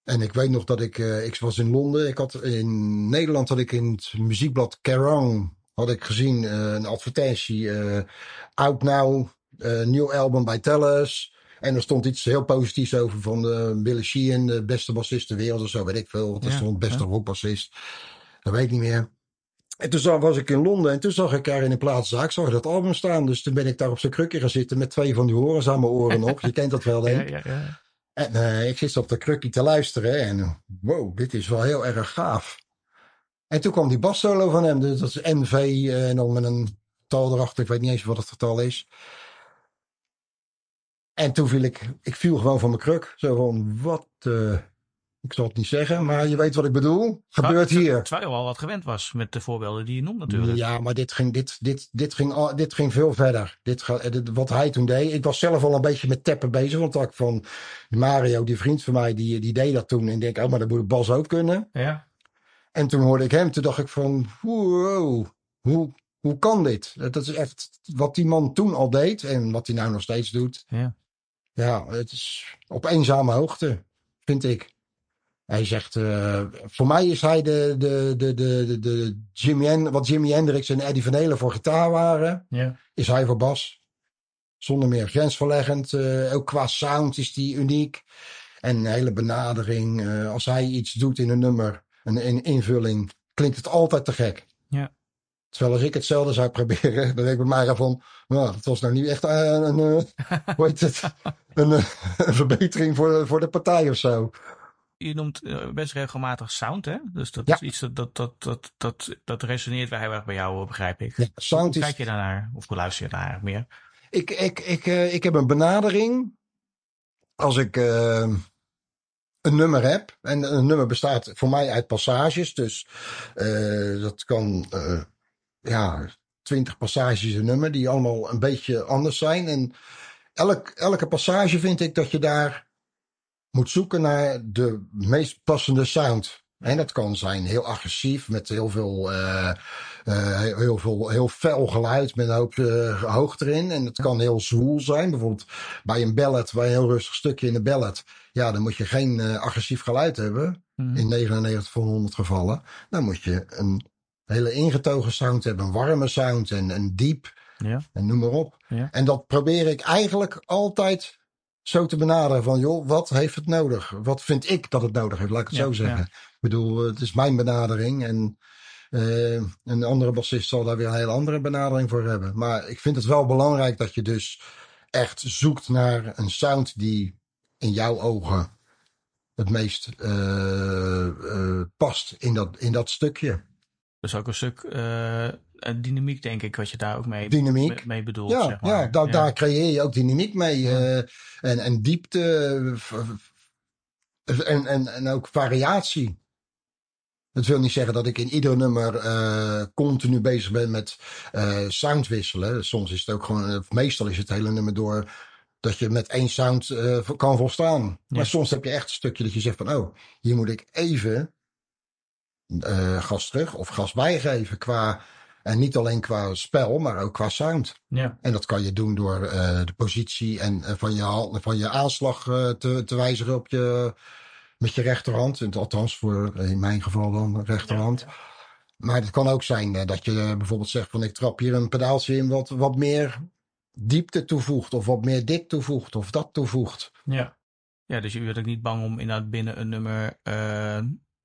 En ik weet nog dat ik, uh, ik was in Londen. Ik had in Nederland had ik in het muziekblad Kerrang had ik gezien uh, een advertentie. Uh, out now, uh, nieuw album bij Tellus. En er stond iets heel positiefs over van de Billy Sheehan, de beste bassist ter wereld of zo, weet ik veel. Er Ja, stond beste ja. rockbassist. Dat weet ik niet meer. En toen zag, was ik in Londen en toen zag ik daar in een plaatszaak zag ik dat album staan. Dus toen ben ik daar op zijn krukje gaan zitten met twee van die horens aan mijn oren nog. Je kent dat wel, denk ik. Ja, ja, ja. En uh, ik zit op dat krukje te luisteren en wow, dit is wel heel erg gaaf. En toen kwam die bassolo van hem, dus dat is N V uh, en dan met een getal erachter, ik weet niet eens wat het getal is. En toen viel ik, ik viel gewoon van mijn kruk. Zo van, wat, uh, ik zal het niet zeggen, maar je weet wat ik bedoel. Gebeurt hier. Terwijl je al wat gewend was met de voorbeelden die je noemt natuurlijk. Ja, maar dit ging, dit, dit, dit ging, dit ging veel verder. Dit, dit, wat hij toen deed. Ik was zelf al een beetje met tappen bezig. Want ik van Mario, die vriend van mij, die, die deed dat toen. En ik denk, oh, maar dat moet de bas ook kunnen. Ja. En toen hoorde ik hem. Toen dacht ik van, wow, hoe, hoe kan dit? Dat is echt wat die man toen al deed. En wat hij nou nog steeds doet. Ja. Ja, het is op eenzame hoogte, vind ik. Hij zegt, uh, voor mij is hij de, de, de, de, de Jimi Hen- wat Jimi Hendrix en Eddie Van Halen voor gitaar waren, Ja. is hij voor bas. Zonder meer grensverleggend. Uh, ook qua sound is die uniek. En een hele benadering. Uh, als hij iets doet in een nummer, een, een invulling, klinkt het altijd te gek. Ja. Terwijl als ik hetzelfde zou proberen, dan denk ik bij mij van, nou, het was nou niet echt een, een, een, hoe heet het, een, een verbetering voor, voor de partij of zo. Je noemt best regelmatig sound, hè? Dus dat Ja. is iets dat, dat, dat, dat, dat, dat resoneert wel heel erg bij jou, begrijp ik. Ja, sound hoe is... kijk je daarnaar? Of hoe luister je daar meer? Ik, ik, ik, uh, ik heb een benadering. Als ik uh, een nummer heb. En een nummer bestaat voor mij uit passages. Dus uh, dat kan uh, ja, twintig passages een nummer. Die allemaal een beetje anders zijn. En elk, elke passage vind ik dat je daar moet zoeken naar de meest passende sound. En dat kan zijn heel agressief, met heel veel, uh, uh, heel veel, heel fel geluid met een hoop uh, hoogte erin. En het kan heel zwoel zijn. Bijvoorbeeld bij een ballad, bij een heel rustig stukje in een ballad. Ja, dan moet je geen uh, agressief geluid hebben. Mm-hmm. In negenennegentig van honderd gevallen. Dan moet je een hele ingetogen sound hebben. Een warme sound en een diep. Ja. En noem maar op. Ja. En dat probeer ik eigenlijk altijd zo te benaderen van, joh, wat heeft het nodig? Wat vind ik dat het nodig heeft? Laat ik het ja, zo zeggen. Ja. Ik bedoel, het is mijn benadering. En uh, een andere bassist zal daar weer een hele andere benadering voor hebben. Maar ik vind het wel belangrijk dat je dus echt zoekt naar een sound die in jouw ogen het meest uh, uh, past in dat, in dat stukje. Dus ook een stuk uh, dynamiek, denk ik, wat je daar ook mee, dynamiek. mee, mee bedoelt. Ja, zeg maar. ja, da- ja, daar creëer je ook dynamiek mee. Ja. Uh, en, en diepte. En, en, en ook variatie. Dat wil niet zeggen dat ik in ieder nummer uh, continu bezig ben met uh, sound wisselen. Soms is het ook gewoon, meestal is het hele nummer door dat je met één sound uh, kan volstaan. Ja. Maar soms heb je echt een stukje dat je zegt van, oh, hier moet ik even uh, gas terug of gas bijgeven qua, en niet alleen qua spel, maar ook qua sound. Ja. En dat kan je doen door uh, de positie en uh, van, je, van je aanslag uh, te, te wijzigen op je, met je rechterhand. Althans, voor in mijn geval dan rechterhand. Ja, ja. Maar het kan ook zijn uh, dat je uh, bijvoorbeeld zegt van, ik trap hier een pedaaltje in wat, wat meer diepte toevoegt. Of wat meer dik toevoegt. Of dat toevoegt. Ja, ja, dus je bent ook niet bang om inderdaad binnen een nummer uh, uh,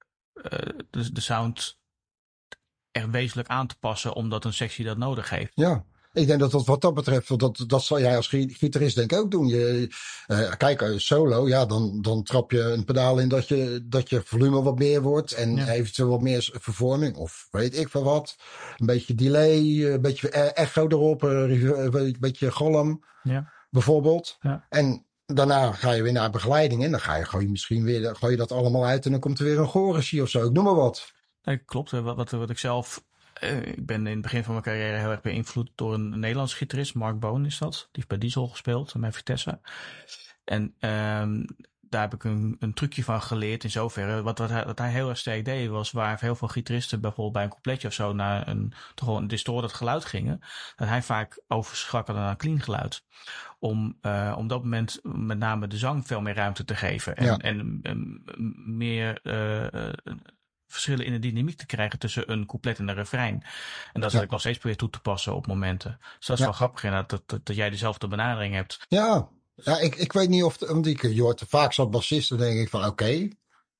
de, de sound echt wezenlijk aan te passen, omdat een sectie dat nodig heeft. Ja, ik denk dat dat wat dat betreft, dat, dat zal jij als gitarist denk ik ook doen. Je, uh, kijk, solo, ja, dan, dan trap je een pedaal in dat je, dat je volume wat meer wordt en ja. eventueel wat meer vervorming of weet ik veel wat. Een beetje delay, een beetje echo erop, een beetje galm ja. bijvoorbeeld. Ja. En daarna ga je weer naar begeleiding en dan ga je, gooi je misschien weer gooi je dat allemaal uit en dan komt er weer een chorusie of zo. Ik noem maar wat. Nee, klopt. Wat, wat, wat ik zelf... Uh, ik ben in het begin van mijn carrière heel erg beïnvloed door een Nederlands gitarist. Mark Boon is dat. Die heeft bij Diesel gespeeld, bij Vitesse. En um, daar heb ik een, een trucje van geleerd in zoverre. Wat, wat, hij, wat hij heel erg sterk deed was waar heel veel gitaristen bijvoorbeeld bij een coupletje of zo naar een, toch wel een distorted geluid gingen. Dat hij vaak overschakelde naar een clean geluid. Om uh, op dat moment met name de zang veel meer ruimte te geven. En, Ja. en um, meer uh, uh, verschillen in de dynamiek te krijgen tussen een couplet en een refrein. En dat is Ja. wat ik nog steeds probeer toe te passen op momenten. Dus dat is Ja. wel grappig inderdaad, dat, dat, dat jij dezelfde benadering hebt. Ja, ja ik, ik weet niet of... Want ik, je hoort vaak zo'n bassisten, denk ik van oké. Okay,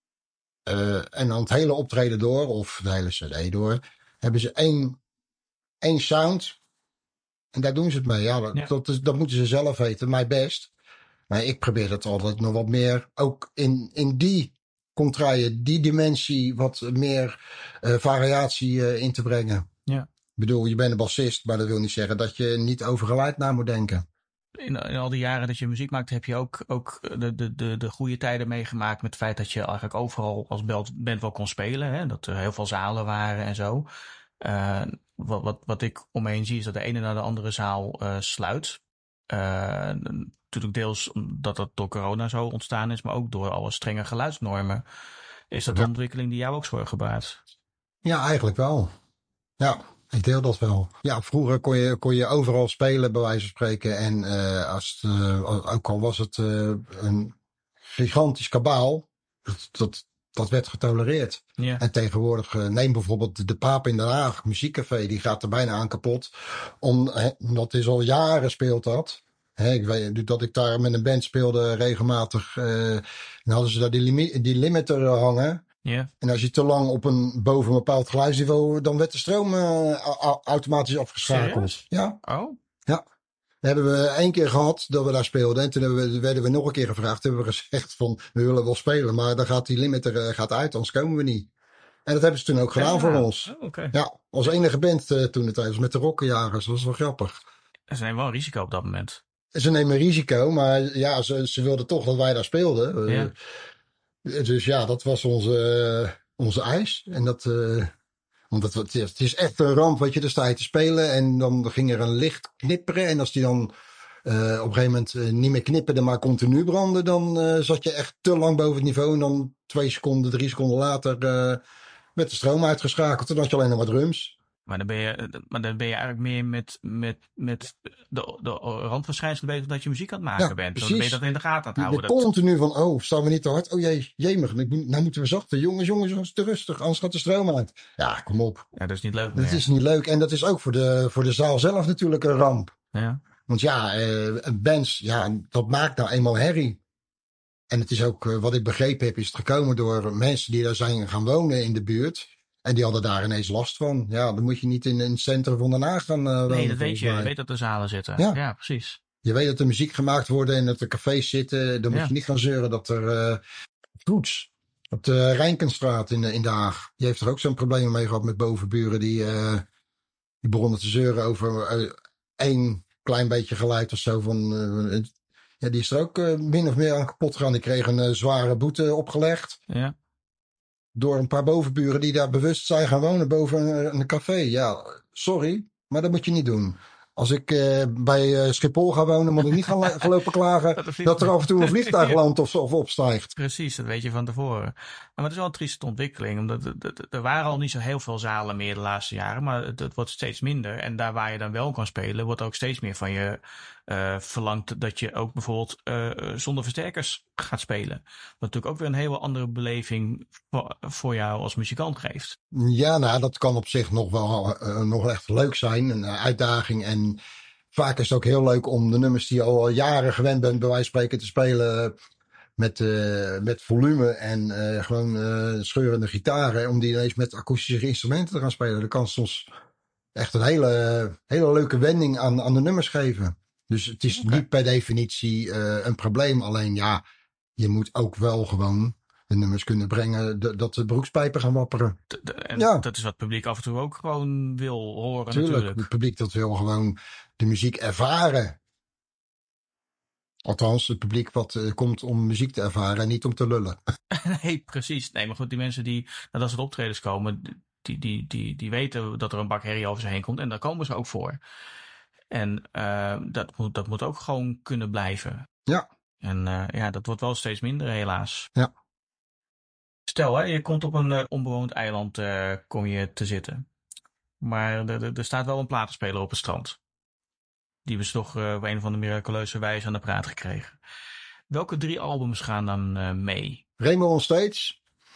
uh, en dan het hele optreden door, of de hele cd door, hebben ze één, één sound. En daar doen ze het mee. Ja, dat, Ja. dat, is, dat moeten ze zelf weten, mij best. Maar ik probeer dat altijd nog wat meer, ook in, in die contraien, die dimensie, wat meer uh, variatie uh, in te brengen. Ja. Ik bedoel, je bent een bassist, maar dat wil niet zeggen dat je niet over geluid na moet denken. In, in al die jaren dat je muziek maakt, heb je ook, ook de, de, de, de goede tijden meegemaakt met het feit dat je eigenlijk overal als band wel kon spelen. Hè? Dat er heel veel zalen waren en zo. Uh, wat, wat, wat ik om me heen zie is dat de ene naar de andere zaal uh, sluit. Uh, natuurlijk deels omdat dat door corona zo ontstaan is, maar ook door alle strenge geluidsnormen. Is dat Ja. een ontwikkeling die jou ook zorgen baart? Ja, eigenlijk wel. Ja, ik deel dat wel. Ja, vroeger kon je, kon je overal spelen, bij wijze van spreken. En uh, als het, uh, ook al was het uh, een gigantisch kabaal, dat, dat, dat werd getolereerd. Ja. En tegenwoordig, uh, neem bijvoorbeeld de Paap in Den Haag, muziekcafé, die gaat er bijna aan kapot. Om, he, dat is al jaren speelt dat. He, ik weet dat ik daar met een band speelde regelmatig. Uh, dan hadden ze daar die, limi- die limiter hangen. Yeah. En als je te lang op een boven een bepaald geluidsniveau, dan werd de stroom uh, a- automatisch afgeschakeld. Serieus? Ja. Oh. Ja. Dat hebben we één keer gehad dat we daar speelden. En toen hebben we, werden we nog een keer gevraagd. Toen hebben we gezegd van, we willen wel spelen, maar dan gaat die limiter uh, gaat uit, anders komen we niet. En dat hebben ze toen ook gedaan ja. voor ons. Oh, okay. Ja, als enige band uh, toen de tijd, met de Rokkenjagers. Dat was wel grappig. Ze nemen wel een risico op dat moment. Ze nemen risico, maar ja, ze, ze wilden toch dat wij daar speelden. Uh, ja. Dus ja, dat was onze, uh, onze eis. En dat, uh, want het, het, is, het is echt een ramp, wat je, er sta je te spelen en dan ging er een licht knipperen. En als die dan uh, op een gegeven moment uh, niet meer knipperde, maar continu brandde, dan uh, zat je echt te lang boven het niveau. En dan twee seconden, drie seconden later uh, werd de stroom uitgeschakeld. Toen had je alleen nog maar drums. Maar dan ben je, maar dan ben je eigenlijk meer met, met, met de, de randverschijnselen bezig dat je muziek aan het maken ja, bent. Precies. Dan ben je dat in de gaten aan het houden. Je dat... continu van, oh, staan we niet te hard? Oh jee, jemig, nou moeten we zachter. Jongens, jongens, jongens, te rustig, anders gaat de stroom uit. Ja, kom op. Ja, dat is niet leuk Dat meer. is niet leuk. En dat is ook voor de, voor de zaal zelf natuurlijk een ramp. Ja. Want ja, uh, bands, ja, dat maakt nou eenmaal herrie. En het is ook, uh, wat ik begrepen heb, is het gekomen door mensen die daar zijn gaan wonen in de buurt. En die hadden daar ineens last van. Ja, dan moet je niet in, in het centrum van Den Haag gaan uh, wonen. Nee, dat weet je. Je weet dat er zalen zitten. Ja, ja precies. Je weet dat er muziek gemaakt wordt en dat er cafés zitten. Dan moet ja. je niet gaan zeuren dat er... Uh, Toets, op de Rijnkenstraat in, in Den Haag. Die heeft er ook zo'n probleem mee gehad met bovenburen. Die, uh, die begonnen te zeuren over uh, één klein beetje geluid of zo. Van, uh, ja, die is er ook uh, min of meer aan kapot gegaan. Die kreeg een uh, zware boete opgelegd. Ja. Door een paar bovenburen die daar bewust zijn gaan wonen boven een, een café. Ja, sorry, maar dat moet je niet doen. Als ik uh, bij uh, Schiphol ga wonen, moet ik niet gaan, gaan lopen klagen dat, dat er af en toe een vliegtuig landt of, of opstijgt. Precies, dat weet je van tevoren. Maar het is wel een trieste ontwikkeling, omdat er waren al niet zo heel veel zalen meer de laatste jaren, maar het, het wordt steeds minder. En daar waar je dan wel kan spelen, wordt ook steeds meer van je uh, verlangd dat je ook bijvoorbeeld uh, zonder versterkers gaat spelen. Wat natuurlijk ook weer een hele andere beleving voor, voor jou als muzikant geeft. Ja, nou, dat kan op zich nog wel uh, nog echt leuk zijn, een uh, uitdaging. En vaak is het ook heel leuk om de nummers die je al jaren gewend bent, bij wijze van spreken, te spelen met, uh, met volume en uh, gewoon uh, scheurende gitaren, om die ineens met akoestische instrumenten te gaan spelen. Dat kan soms echt een hele, hele leuke wending aan, aan de nummers geven. Dus het is okay. niet per definitie uh, een probleem. Alleen ja, je moet ook wel gewoon de nummers kunnen brengen de, dat de broekspijpen gaan wapperen. De, de, en ja. Dat is wat het publiek af en toe ook gewoon wil horen. Tuurlijk, natuurlijk. Het publiek dat wil gewoon de muziek ervaren. Althans, het publiek wat uh, komt om muziek te ervaren en niet om te lullen. Nee, precies. Nee, maar goed, die mensen die nadat ze op optredens komen, die, die, die, die weten dat er een bak herrie over ze heen komt. En daar komen ze ook voor. En uh, dat, moet, dat moet ook gewoon kunnen blijven. Ja. En uh, ja, dat wordt wel steeds minder helaas. Ja. Stel, hè, je komt op een uh, onbewoond eiland uh, kom je te zitten. Maar er staat wel een platenspeler op het strand. Die we toch uh, op een of andere miraculeuze wijze aan de praat gekregen. Welke drie albums gaan dan uh, mee? Rainbow on Stage.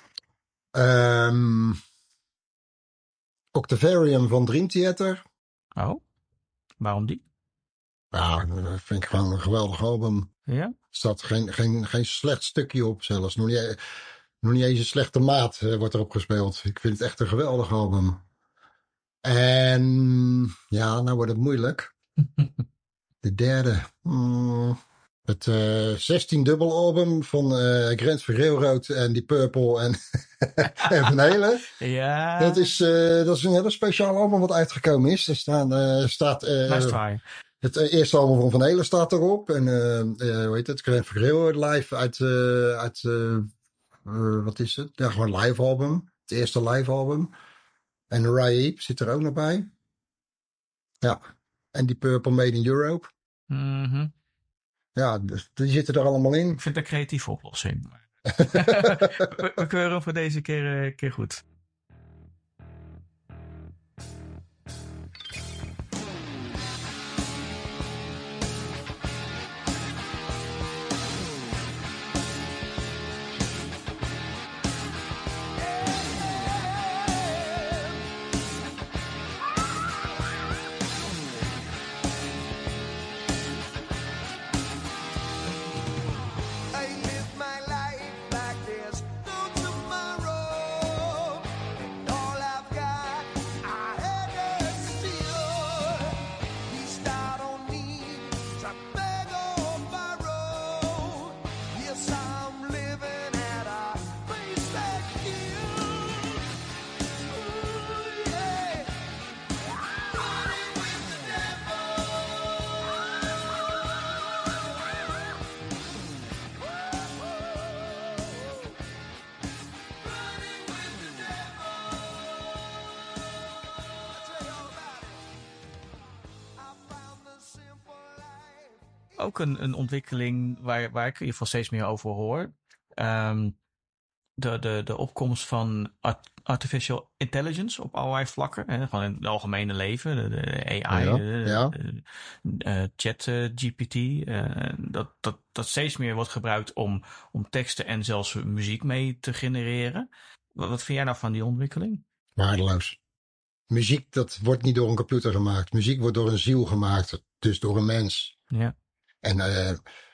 Um, Octavarium van Dream Theater. Oh, waarom die? Ja, dat vind ik gewoon een geweldig album. Ja? Er staat geen, geen, geen slecht stukje op zelfs. Nog niet, nog niet eens een slechte maat uh, wordt erop gespeeld. Ik vind het echt een geweldig album. En ja, nou wordt het moeilijk. De derde. Mm, het uh, zestien dubbel album van uh, Grand Funk Railroad en Deep Purple en, en Van Halen. Ja. Dat is, uh, dat is een heel speciaal album wat uitgekomen is. Er staan, uh, staat... Uh, nice try. Het eerste album van Van Halen staat erop. En uh, uh, hoe heet het? Grand Funk Railroad live uit... Uh, uit uh, uh, wat is het? Ja, gewoon live album. Het eerste live album. En Uriah Heep zit er ook nog bij. Ja. En die Purple Made in Europe. Mm-hmm. Ja, die zitten er allemaal in. Ik vind dat een creatieve oplossing. we, we keuren hem voor deze keer, uh, keer goed. Ook een, een ontwikkeling waar, waar ik in ieder geval steeds meer over hoor. Um, de, de, de opkomst van art, artificial intelligence op allerlei vlakken. Hè, gewoon in het algemene leven. De, de A I, ja, de, ja. de, de uh, chat uh, G P T. Uh, dat, dat, dat steeds meer wordt gebruikt om, om teksten en zelfs muziek mee te genereren. Wat, wat vind jij nou van die ontwikkeling? Waardeloos. Muziek, dat wordt niet door een computer gemaakt. Muziek wordt door een ziel gemaakt. Dus door een mens. Ja. En uh,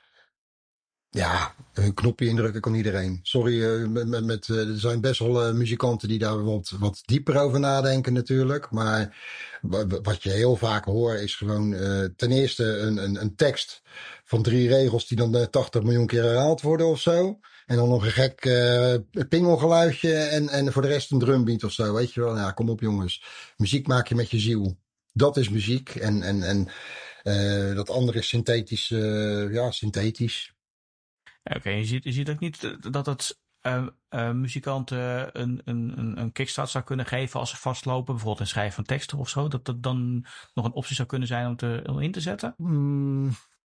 ja, een knopje indrukken kan iedereen. Sorry, uh, met, met, uh, er zijn best wel uh, muzikanten die daar wat, wat dieper over nadenken natuurlijk. Maar wat je heel vaak hoort is gewoon uh, ten eerste een, een, een tekst van drie regels die dan uh, tachtig miljoen keer herhaald worden of zo. En dan nog een gek uh, pingelgeluidje en, en voor de rest een drumbeat of zo. Weet je wel, ja, kom op jongens. Muziek maak je met je ziel. Dat is muziek en... en, en Uh, dat andere is synthetisch, uh, ja, synthetisch. Oké, okay, je, ziet, je ziet ook niet dat het uh, uh, muzikanten een, een, een kickstart zou kunnen geven als ze vastlopen, bijvoorbeeld in schrijven van teksten of zo, dat dat dan nog een optie zou kunnen zijn om, te, om in te zetten? Mm.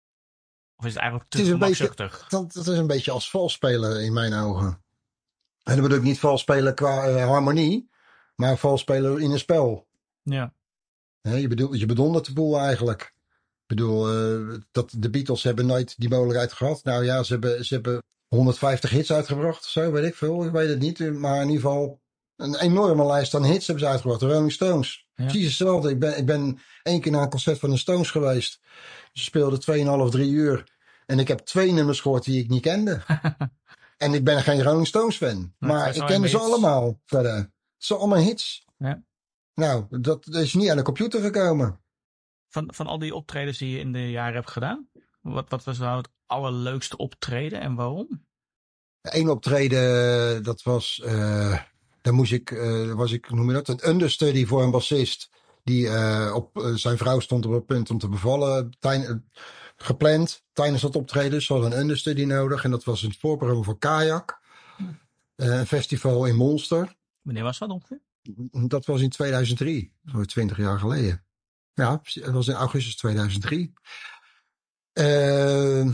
Of is het eigenlijk te het is een beetje, dat, dat is een beetje als vals spelen in mijn ogen. En dan bedoel ik niet vals spelen qua uh, harmonie, maar vals spelen in een spel. Ja. He, je, bedoel, je bedondert de boel eigenlijk. Ik bedoel, uh, dat de Beatles hebben nooit die mogelijkheid gehad. Nou ja, ze hebben, ze hebben honderdvijftig hits uitgebracht. Zo, weet ik veel. Ik weet het niet. Maar in ieder geval een enorme lijst aan hits hebben ze uitgebracht. De Rolling Stones. Ja. Precies hetzelfde. Ik ben, ik ben één keer naar een concert van de Stones geweest. Ze speelden tweeënhalf, drie uur. En ik heb twee nummers gehoord die ik niet kende. En ik ben geen Rolling Stones fan. Nou, maar ik kende ze hits. allemaal verder. Het zijn allemaal hits. Ja. Nou, dat is niet aan de computer gekomen. Van, van al die optredens die je in de jaren hebt gedaan, wat, wat was nou het allerleukste optreden en waarom? Eén optreden, dat was, uh, daar moest ik, uh, was ik, noem je dat, een understudy voor een bassist. Die uh, op, uh, zijn vrouw stond op het punt om te bevallen, tijn, uh, gepland tijdens dat optreden. Ze hadden een understudy nodig en dat was een voorprogramma voor Kajak. Uh, een festival in Monster. Wanneer was dat ongeveer? Dat was in tweeduizend drie, zo'n twintig jaar geleden. Ja, het was in augustus tweeduizend drie. Uh,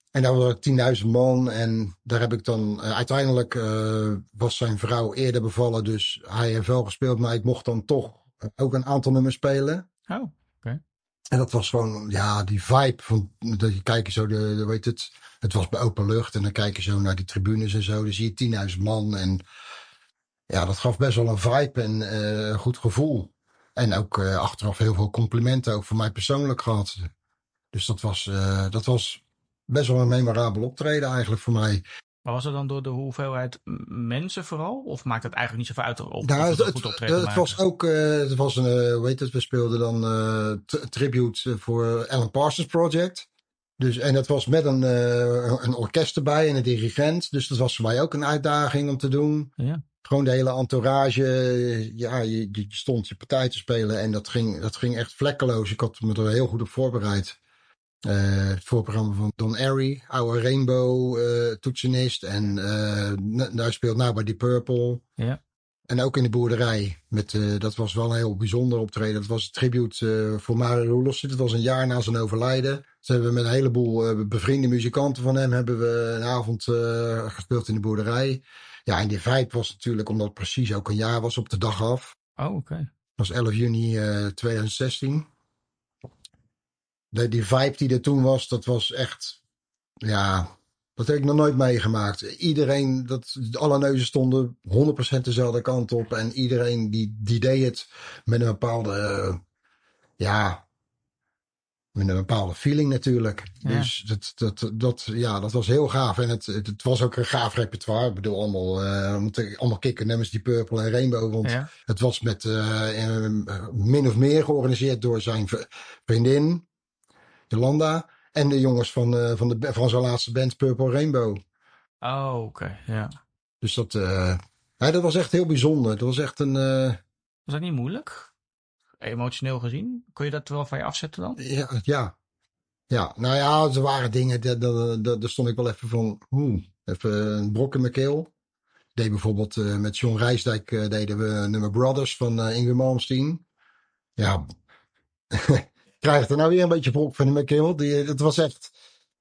En daar waren tienduizend man. En daar heb ik dan... Uh, uiteindelijk uh, was zijn vrouw eerder bevallen. Dus hij heeft wel gespeeld. Maar ik mocht dan toch ook een aantal nummers spelen. Oh, oké. Okay. En dat was gewoon... Ja, die vibe. Van, dat je kijkt zo... De, de, weet het, het was bij open lucht. En dan kijk je zo naar die tribunes en zo. Dan zie je tienduizend man. En ja, dat gaf best wel een vibe. En uh, een goed gevoel. En ook uh, achteraf heel veel complimenten. Ook voor mij persoonlijk gehad. Dus dat was... Uh, dat was... Best wel een memorabel optreden eigenlijk voor mij. Maar was het dan door de hoeveelheid mensen vooral? Of maakt het eigenlijk niet zoveel uit op, nou, of het, het, een goed optreden het, het was ook, uh, het was een, uh, hoe heet het, we speelden dan uh, t- tribute voor Alan Parsons Project. Dus, en dat was met een, uh, een orkest erbij en een dirigent. Dus dat was voor mij ook een uitdaging om te doen. Ja. Gewoon de hele entourage. Ja, je, je stond je partij te spelen en dat ging, dat ging echt vlekkeloos. Ik had me er heel goed op voorbereid. Uh, het voorprogramma van Don Airey, oude Rainbow uh, toetsenist. En uh, daar speelt nou bij Deep Purple. Ja. En ook in de boerderij. Met, uh, dat was wel een heel bijzonder optreden. Dat was een tribute uh, voor Mario Roelofsen. Dat was een jaar na zijn overlijden. Dus hebben we met een heleboel uh, bevriende muzikanten van hem... hebben we een avond uh, gespeeld in de boerderij. Ja, en die vibe was natuurlijk, omdat het precies ook een jaar was, op de dag af. Oh, oké. Okay. Dat was elf juni uh, tweeduizend zestien. De, die vibe die er toen was, dat was echt... Ja, dat heb ik nog nooit meegemaakt. Iedereen, dat, alle neuzen stonden honderd procent dezelfde kant op. En iedereen die, die deed het met een bepaalde... Uh, ja, met een bepaalde feeling natuurlijk. Ja. Dus dat, dat, dat, ja, dat was heel gaaf. En het, het, het was ook een gaaf repertoire. Ik bedoel, allemaal, uh, allemaal kikkernummers, die Purple en Rainbow. Want ja. Het was met uh, uh, min of meer georganiseerd door zijn vriendin... Jolanda en de jongens van, uh, van, de, van zijn laatste band Purple Rainbow. Oh, oké, okay, ja. Dus dat, uh, ja, dat was echt heel bijzonder. Dat was echt een... Uh... Was dat niet moeilijk? Emotioneel gezien? Kon je dat wel van je afzetten dan? Ja, ja. Ja, nou ja, er waren dingen, daar, daar, daar, daar stond ik wel even van, hmm, even een brok in mijn keel. Ik deed bijvoorbeeld uh, met John Rijsdijk uh, deden we nummer Brothers van uh, Ingrid Malmsteen. Ja, krijg er nou weer een beetje brok van in mijn keel. Die, dat was echt,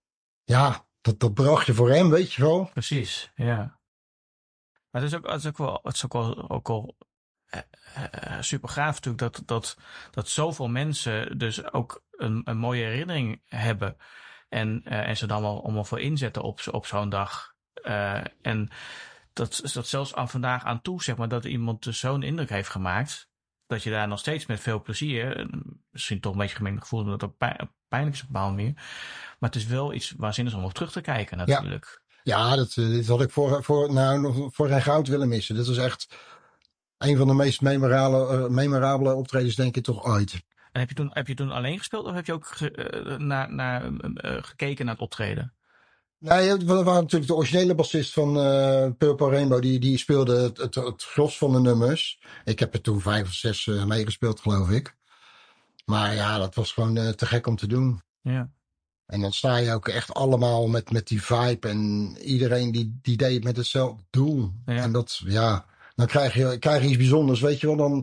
ja, dat, dat bracht je voor hem, weet je wel. Precies, ja. Maar het is ook, het is ook wel, het is ook wel, ook al uh, uh, super gaaf natuurlijk dat, dat, dat zoveel mensen dus ook een, een mooie herinnering hebben. En, uh, en ze dan wel allemaal voor inzetten op, op zo'n dag. Uh, en dat, dat zelfs aan vandaag aan toe, zeg maar, dat iemand dus zo'n indruk heeft gemaakt. Dat je daar nog steeds met veel plezier, misschien toch een beetje gemengd gevoel, omdat het pijn, pijnlijk is op een bepaalde manier. Maar het is wel iets waanzinnigs om op terug te kijken natuurlijk. Ja, ja dat, dit had ik voor, voor, nou, voor geen goud willen missen. Dit was echt een van de meest memorabele, uh, memorabele optredens, denk ik, toch ooit. En heb je toen, heb je toen alleen gespeeld of heb je ook ge, uh, naar, naar, uh, gekeken naar het optreden? Nee, we waren natuurlijk de originele bassist van uh, Purple Rainbow. Die, die speelde het, het, het gros van de nummers. Ik heb er toen vijf of zes uh, meegespeeld, geloof ik. Maar ja, dat was gewoon uh, te gek om te doen. Ja. En dan sta je ook echt allemaal met, met die vibe. En iedereen die, die deed met hetzelfde doel. Ja. En dat, ja, dan krijg je, krijg je iets bijzonders. Weet je wel, dan,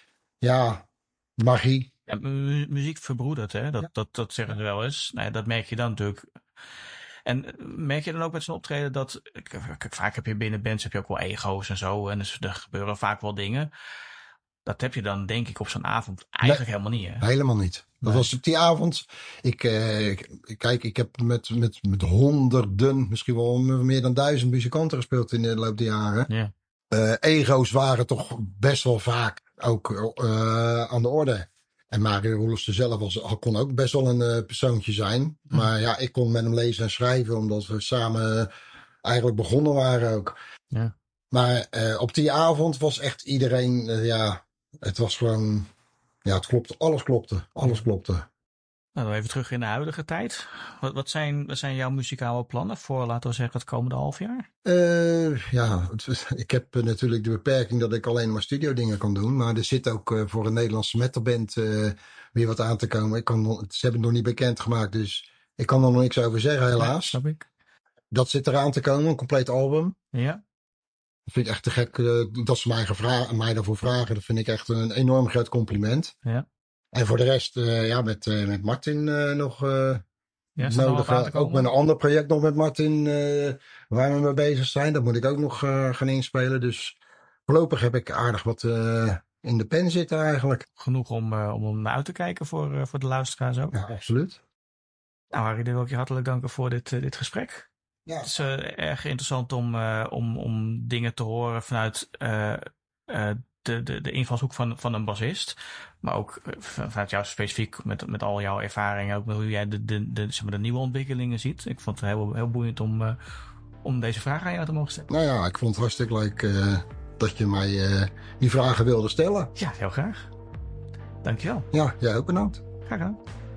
ja, magie. Ja, mu- muziek verbroedert, hè. Dat, ja. dat, dat zeggen ze wel eens. Nee, dat merk je dan natuurlijk. En merk je dan ook met zo'n optreden dat... Kijk, vaak heb je binnen bands heb je ook wel ego's en zo. En dus er gebeuren vaak wel dingen. Dat heb je dan, denk ik, op zo'n avond eigenlijk nee, helemaal niet. Hè? Helemaal niet. Dat nee. was op die avond... Ik, uh, kijk, ik heb met, met, met honderden, misschien wel meer dan duizend muzikanten gespeeld in de loop der jaren. Ja. Uh, ego's waren toch best wel vaak ook uh, aan de orde. En Mario Roelofsen zelf was, kon ook best wel een uh, persoontje zijn. Hm. Maar ja, ik kon met hem lezen en schrijven, omdat we samen eigenlijk begonnen waren ook. Ja. Maar uh, op die avond was echt iedereen, uh, ja, het was gewoon, ja, het klopte, alles klopte, alles klopte. Nou, dan even terug in de huidige tijd. Wat, wat, zijn, wat zijn jouw muzikale plannen voor, laten we zeggen, het komende half jaar? Uh, ja, het, ik heb uh, natuurlijk de beperking dat ik alleen maar studio dingen kan doen. Maar er zit ook uh, voor een Nederlandse metalband uh, weer wat aan te komen. Ik kan, ze hebben het nog niet bekendgemaakt, dus ik kan er nog niks over zeggen, helaas. Ja, snap ik. Dat zit eraan te komen, een compleet album. Ja. Dat vind ik echt te gek uh, dat ze mij, gevra- mij daarvoor vragen. Dat vind ik echt een enorm groot compliment. Ja. En voor de rest, uh, ja, met, uh, met Martin uh, nog uh, Ja, staat er al nodig, wat aan te ook komen? met een ander project nog met Martin, uh, waar we mee bezig zijn. Dat moet ik ook nog uh, gaan inspelen. Dus voorlopig heb ik aardig wat uh, in de pen zitten eigenlijk. Genoeg om, uh, om naar uit te kijken voor, uh, voor de luisteraars ook. Ja, absoluut. Nou, Harry, dan wil ik je hartelijk danken voor dit, uh, dit gesprek. Ja. Het is uh, erg interessant om, uh, om, om dingen te horen vanuit uh, uh, de, de, de invalshoek van, van een bassist. Maar ook uh, vanuit jou specifiek met, met al jouw ervaringen. Ook met hoe jij de, de, de, zeg maar de nieuwe ontwikkelingen ziet. Ik vond het heel, heel boeiend om, uh, om deze vraag aan jou te mogen stellen. Nou ja, ik vond het hartstikke leuk uh, dat je mij uh, die vragen wilde stellen. Ja, heel graag. Dankjewel. Ja, jij ook bedankt. Graag gedaan.